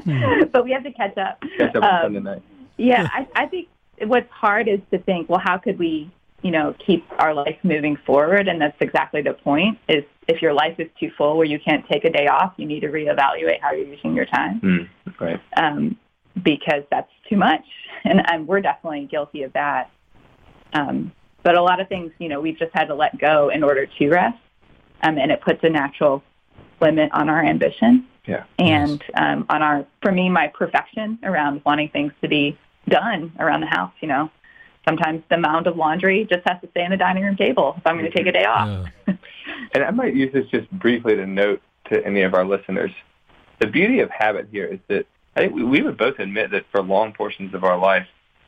but we have to catch up. Catch up on um, Sunday night. Yeah, I, I think what's hard is to think, well, how could we, you know, keep our life moving forward? And that's exactly the point, is if your life is too full where you can't take a day off, you need to reevaluate how you're using your time. Mm, right. Um, because that's too much. And, and we're definitely guilty of that. Um, but a lot of things, you know, we've just had to let go in order to rest. Um, and it puts a natural limit on our ambition. Yeah. And um, on our, for me, my perfection around wanting things to be done around the house, you know. Sometimes the mound of laundry just has to stay on the dining room table if I'm going to take a day off. Yeah. And I might use this just briefly to note to any of our listeners, the beauty of habit here is that I think we would both admit that for long portions of our life,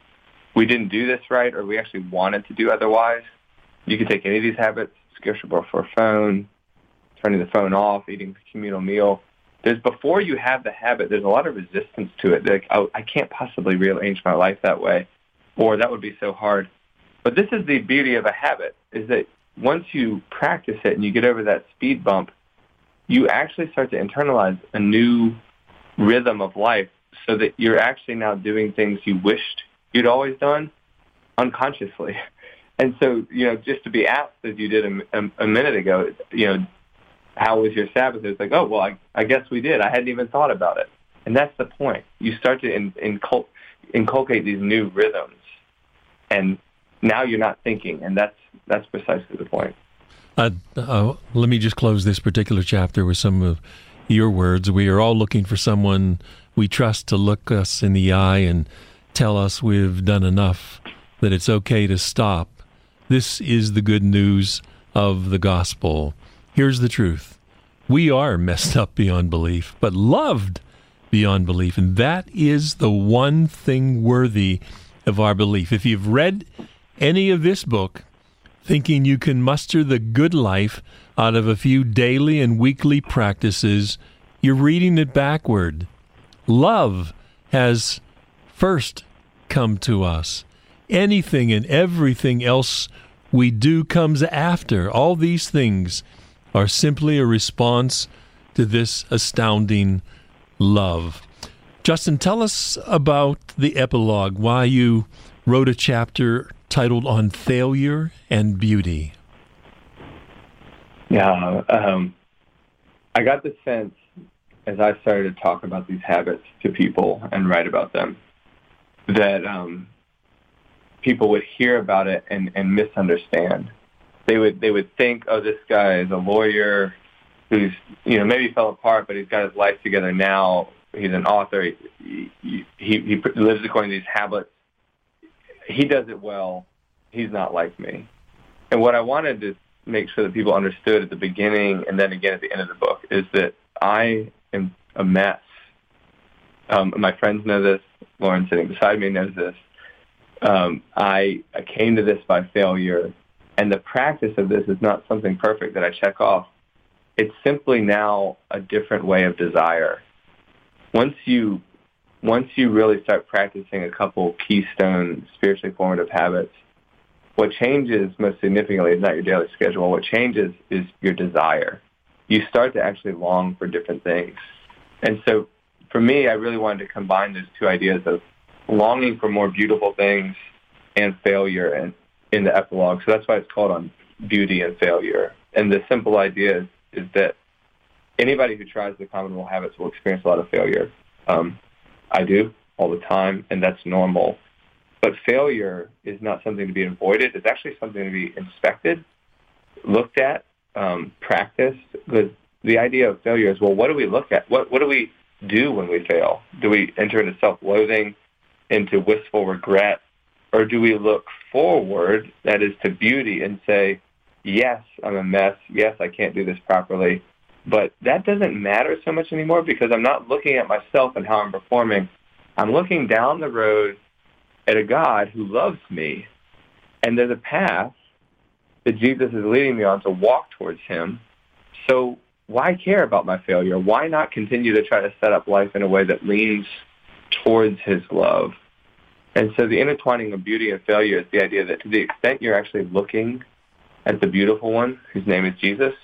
we didn't do this right, or we actually wanted to do otherwise. You could take any of these habits, scripture for a phone, turning the phone off, eating a communal meal. There's, before you have the habit, there's a lot of resistance to it. Like, oh, I can't possibly rearrange my life that way, or that would be so hard. But this is the beauty of a habit, is that once you practice it and you get over that speed bump, you actually start to internalize a new rhythm of life, so that you're actually now doing things you wished you'd always done unconsciously. And so, you know, just to be asked, as you did a, a, a minute ago, you know, how was your Sabbath? It's like, oh, well, I, I guess we did. I hadn't even thought about it. And that's the point. You start to in, incul- inculcate these new rhythms, and now you're not thinking, and that's that's precisely the point. Uh, uh, let me just close this particular chapter with some of your words. We are all looking for someone we trust to look us in the eye and tell us we've done enough, that it's okay to stop. This is the good news of the gospel. Here's the truth. We are messed up beyond belief, but loved beyond belief, and that is the one thing worthy of our belief. If you've read any of this book thinking you can muster the good life out of a few daily and weekly practices, you're reading it backward. Love has first come to us. Anything and everything else we do comes after. All these things are simply a response to this astounding love. Justin, tell us about the epilogue, why you wrote a chapter titled On Failure and Beauty. Yeah, um, I got the sense as I started to talk about these habits to people and write about them, that um, people would hear about it and, and misunderstand. They would they would think, oh, this guy is a lawyer who's, you know, maybe fell apart, but he's got his life together now. He's an author. He, he, he, he lives according to these habits. He does it well. He's not like me. And what I wanted to make sure that people understood at the beginning and then again at the end of the book is that I am a mess. Um, my friends know this. Lauren sitting beside me knows this. Um, I, I came to this by failure, and the practice of this is not something perfect that I check off. It's simply now a different way of desire. Once you once you really start practicing a couple keystone spiritually formative habits, what changes most significantly is not your daily schedule. What changes is your desire. You start to actually long for different things. And so for me, I really wanted to combine those two ideas of longing for more beautiful things and failure in, in the epilogue. So that's why it's called On Beauty and Failure. And the simple idea is, is that anybody who tries the common rule habits will experience a lot of failure. Um, I do all the time, and that's normal. But failure is not something to be avoided. It's actually something to be inspected, looked at, um, practiced. Because the idea of failure is, well, what do we look at? What what do we do when we fail? Do we enter into self-loathing, into wistful regret, or do we look forward, that is to beauty, and say, yes, I'm a mess. Yes, I can't do this properly. But that doesn't matter so much anymore because I'm not looking at myself and how I'm performing. I'm looking down the road at a God who loves me, and there's a path that Jesus is leading me on to walk towards him. So why care about my failure? Why not continue to try to set up life in a way that leans towards his love? And so the intertwining of beauty and failure is the idea that to the extent you're actually looking at the beautiful one, whose name is Jesus,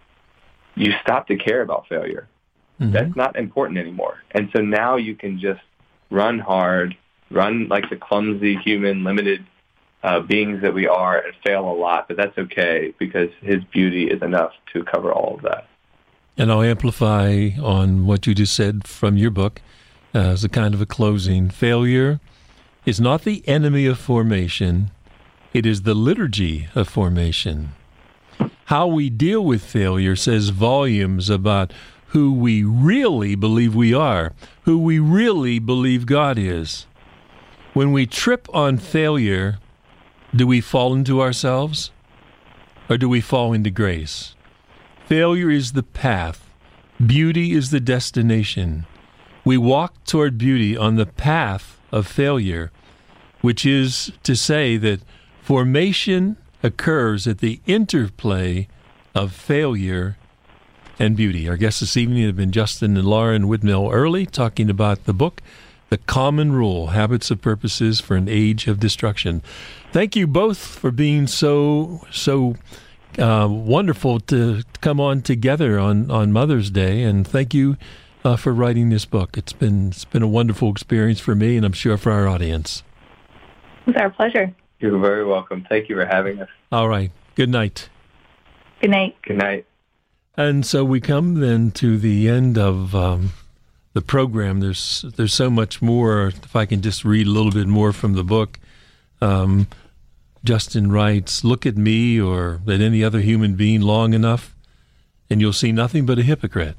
you stop to care about failure. Mm-hmm. That's not important anymore. And so now you can just run hard, run like the clumsy, human, limited uh, beings that we are, and fail a lot, but that's okay because his beauty is enough to cover all of that. And I'll amplify on what you just said from your book uh, as a kind of a closing. Failure is not the enemy of formation. It is the liturgy of formation. How we deal with failure says volumes about who we really believe we are, who we really believe God is. When we trip on failure, do we fall into ourselves or do we fall into grace? Failure is the path. Beauty is the destination. We walk toward beauty on the path of failure, which is to say that formation occurs at the interplay of failure and beauty. Our guests this evening have been Justin and Lauren Whitmell Early, talking about the book, The Common Rule, Habits of Purposes for an Age of Destruction. Thank you both for being so so uh, wonderful to come on together on, on Mother's Day, and thank you uh, for writing this book. It's been it's been a wonderful experience for me, and I'm sure for our audience. It's our pleasure. You're very welcome. Thank you for having us. All right. Good night. Good night. Good night. And so we come then to the end of um, the program. There's there's so much more. If I can just read a little bit more from the book. Um, Justin writes, "Look at me or at any other human being long enough, and you'll see nothing but a hypocrite.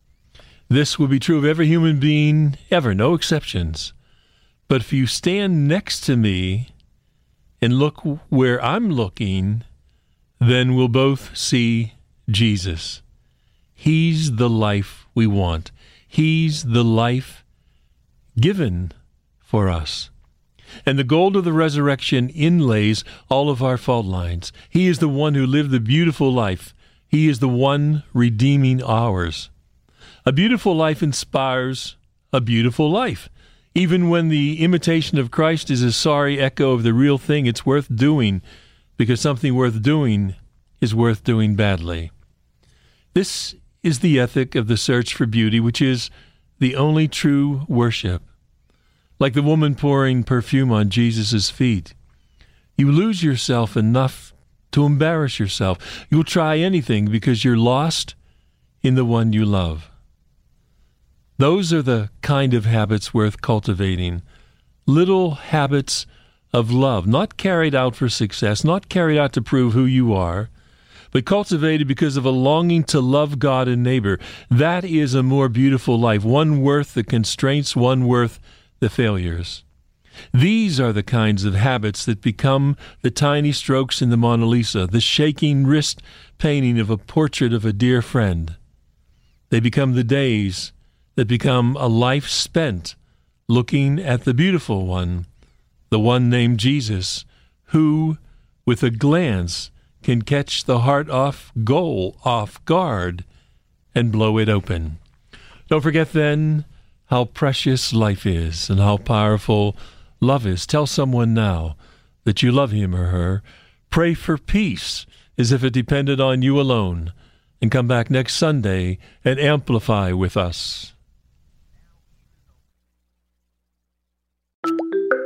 This will be true of every human being ever, no exceptions. But if you stand next to me and look where I'm looking, then we'll both see Jesus. He's the life we want. He's the life given for us. And the gold of the resurrection inlays all of our fault lines. He is the one who lived the beautiful life. He is the one redeeming ours. A beautiful life inspires a beautiful life. Even when the imitation of Christ is a sorry echo of the real thing, it's worth doing, because something worth doing is worth doing badly. This is the ethic of the search for beauty, which is the only true worship. Like the woman pouring perfume on Jesus' feet, you lose yourself enough to embarrass yourself. You'll try anything because you're lost in the one you love. Those are the kind of habits worth cultivating. Little habits of love, not carried out for success, not carried out to prove who you are, but cultivated because of a longing to love God and neighbor. That is a more beautiful life, one worth the constraints, one worth the failures. These are the kinds of habits that become the tiny strokes in the Mona Lisa, the shaking wrist painting of a portrait of a dear friend. They become the days that become a life spent looking at the beautiful one, the one named Jesus, who, with a glance, can catch the heart off goal, off guard, and blow it open. Don't forget, then, how precious life is and how powerful love is. Tell someone now that you love him or her. Pray for peace as if it depended on you alone. And come back next Sunday and amplify with us.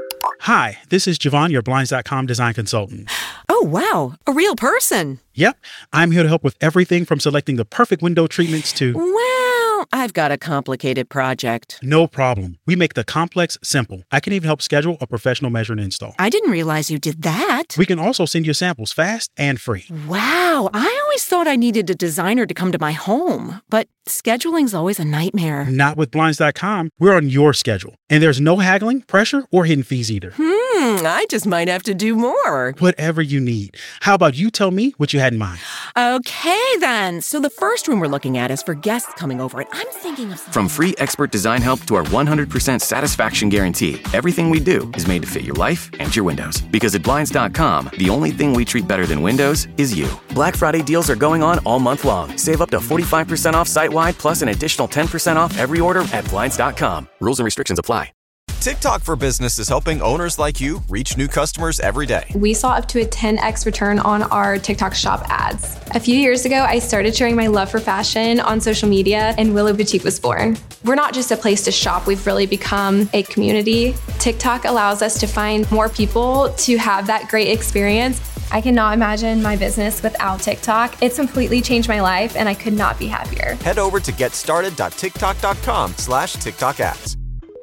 Hi, this is Javon, your Blinds dot com design consultant. Oh, wow. A real person. Yep. I'm here to help with everything from selecting the perfect window treatments to... Well, I've got a complicated project. No problem. We make the complex simple. I can even help schedule a professional measure and install. I didn't realize you did that. We can also send you samples fast and free. Wow. I always thought I needed a designer to come to my home, but scheduling's always a nightmare. Not with Blinds dot com. We're on your schedule. And there's no haggling, pressure, or hidden fees either. Hmm, I just might have to do more. Whatever you need. How about you tell me what you had in mind? Okay, then. So the first room we're looking at is for guests coming over, and I'm thinking of... From free expert design help to our one hundred percent satisfaction guarantee, everything we do is made to fit your life and your windows. Because at Blinds dot com, the only thing we treat better than windows is you. Black Friday deals are going on all month long. Save up to forty-five percent off site-wide, plus an additional ten percent off every order at Blinds dot com. Rules and restrictions apply. TikTok for Business is helping owners like you reach new customers every day. We saw up to a ten x return on our TikTok shop ads. A few years ago, I started sharing my love for fashion on social media, and Willow Boutique was born. We're not just a place to shop, we've really become a community. TikTok allows us to find more people to have that great experience. I cannot imagine my business without TikTok. It's completely changed my life, and I could not be happier. Head over to getstarted dot tiktok dot com slash TikTok ads.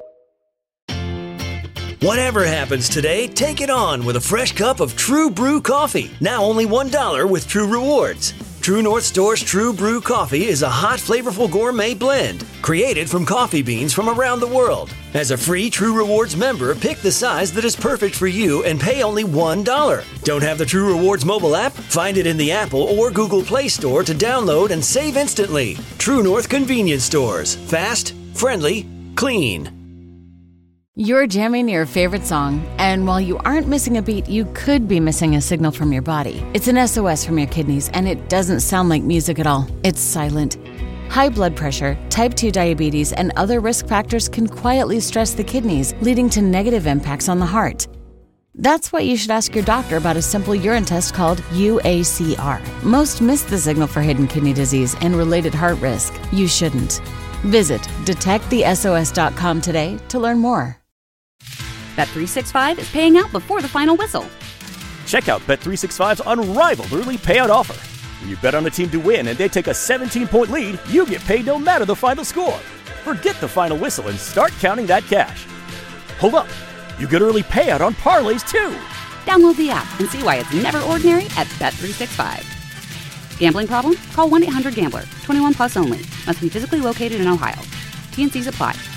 Whatever happens today, take it on with a fresh cup of True Brew coffee. Now only one dollar with True Rewards. True North Store's True Brew coffee is a hot, flavorful gourmet blend created from coffee beans from around the world. As a free True Rewards member, pick the size that is perfect for you and pay only one dollar. Don't have the True Rewards mobile app? Find it in the Apple or Google Play Store to download and save instantly. True North Convenience Stores. Fast, friendly, clean. You're jamming your favorite song, and while you aren't missing a beat, you could be missing a signal from your body. It's an S O S from your kidneys, and it doesn't sound like music at all. It's silent. High blood pressure, type two diabetes, and other risk factors can quietly stress the kidneys, leading to negative impacts on the heart. That's why you should ask your doctor about a simple urine test called U A C R. Most miss the signal for hidden kidney disease and related heart risk. You shouldn't. Visit detect the S O S dot com today to learn more. Bet three sixty-five is paying out before the final whistle. Check out Bet three sixty-five's unrivaled early payout offer. When you bet on a team to win and they take a seventeen-point lead, you get paid no matter the final score. Forget the final whistle and start counting that cash. Hold up. You get early payout on parlays, too. Download the app and see why it's never ordinary at Bet three sixty-five. Gambling problem? Call one eight hundred gambler. twenty-one plus only. Must be physically located in Ohio. T and C's apply.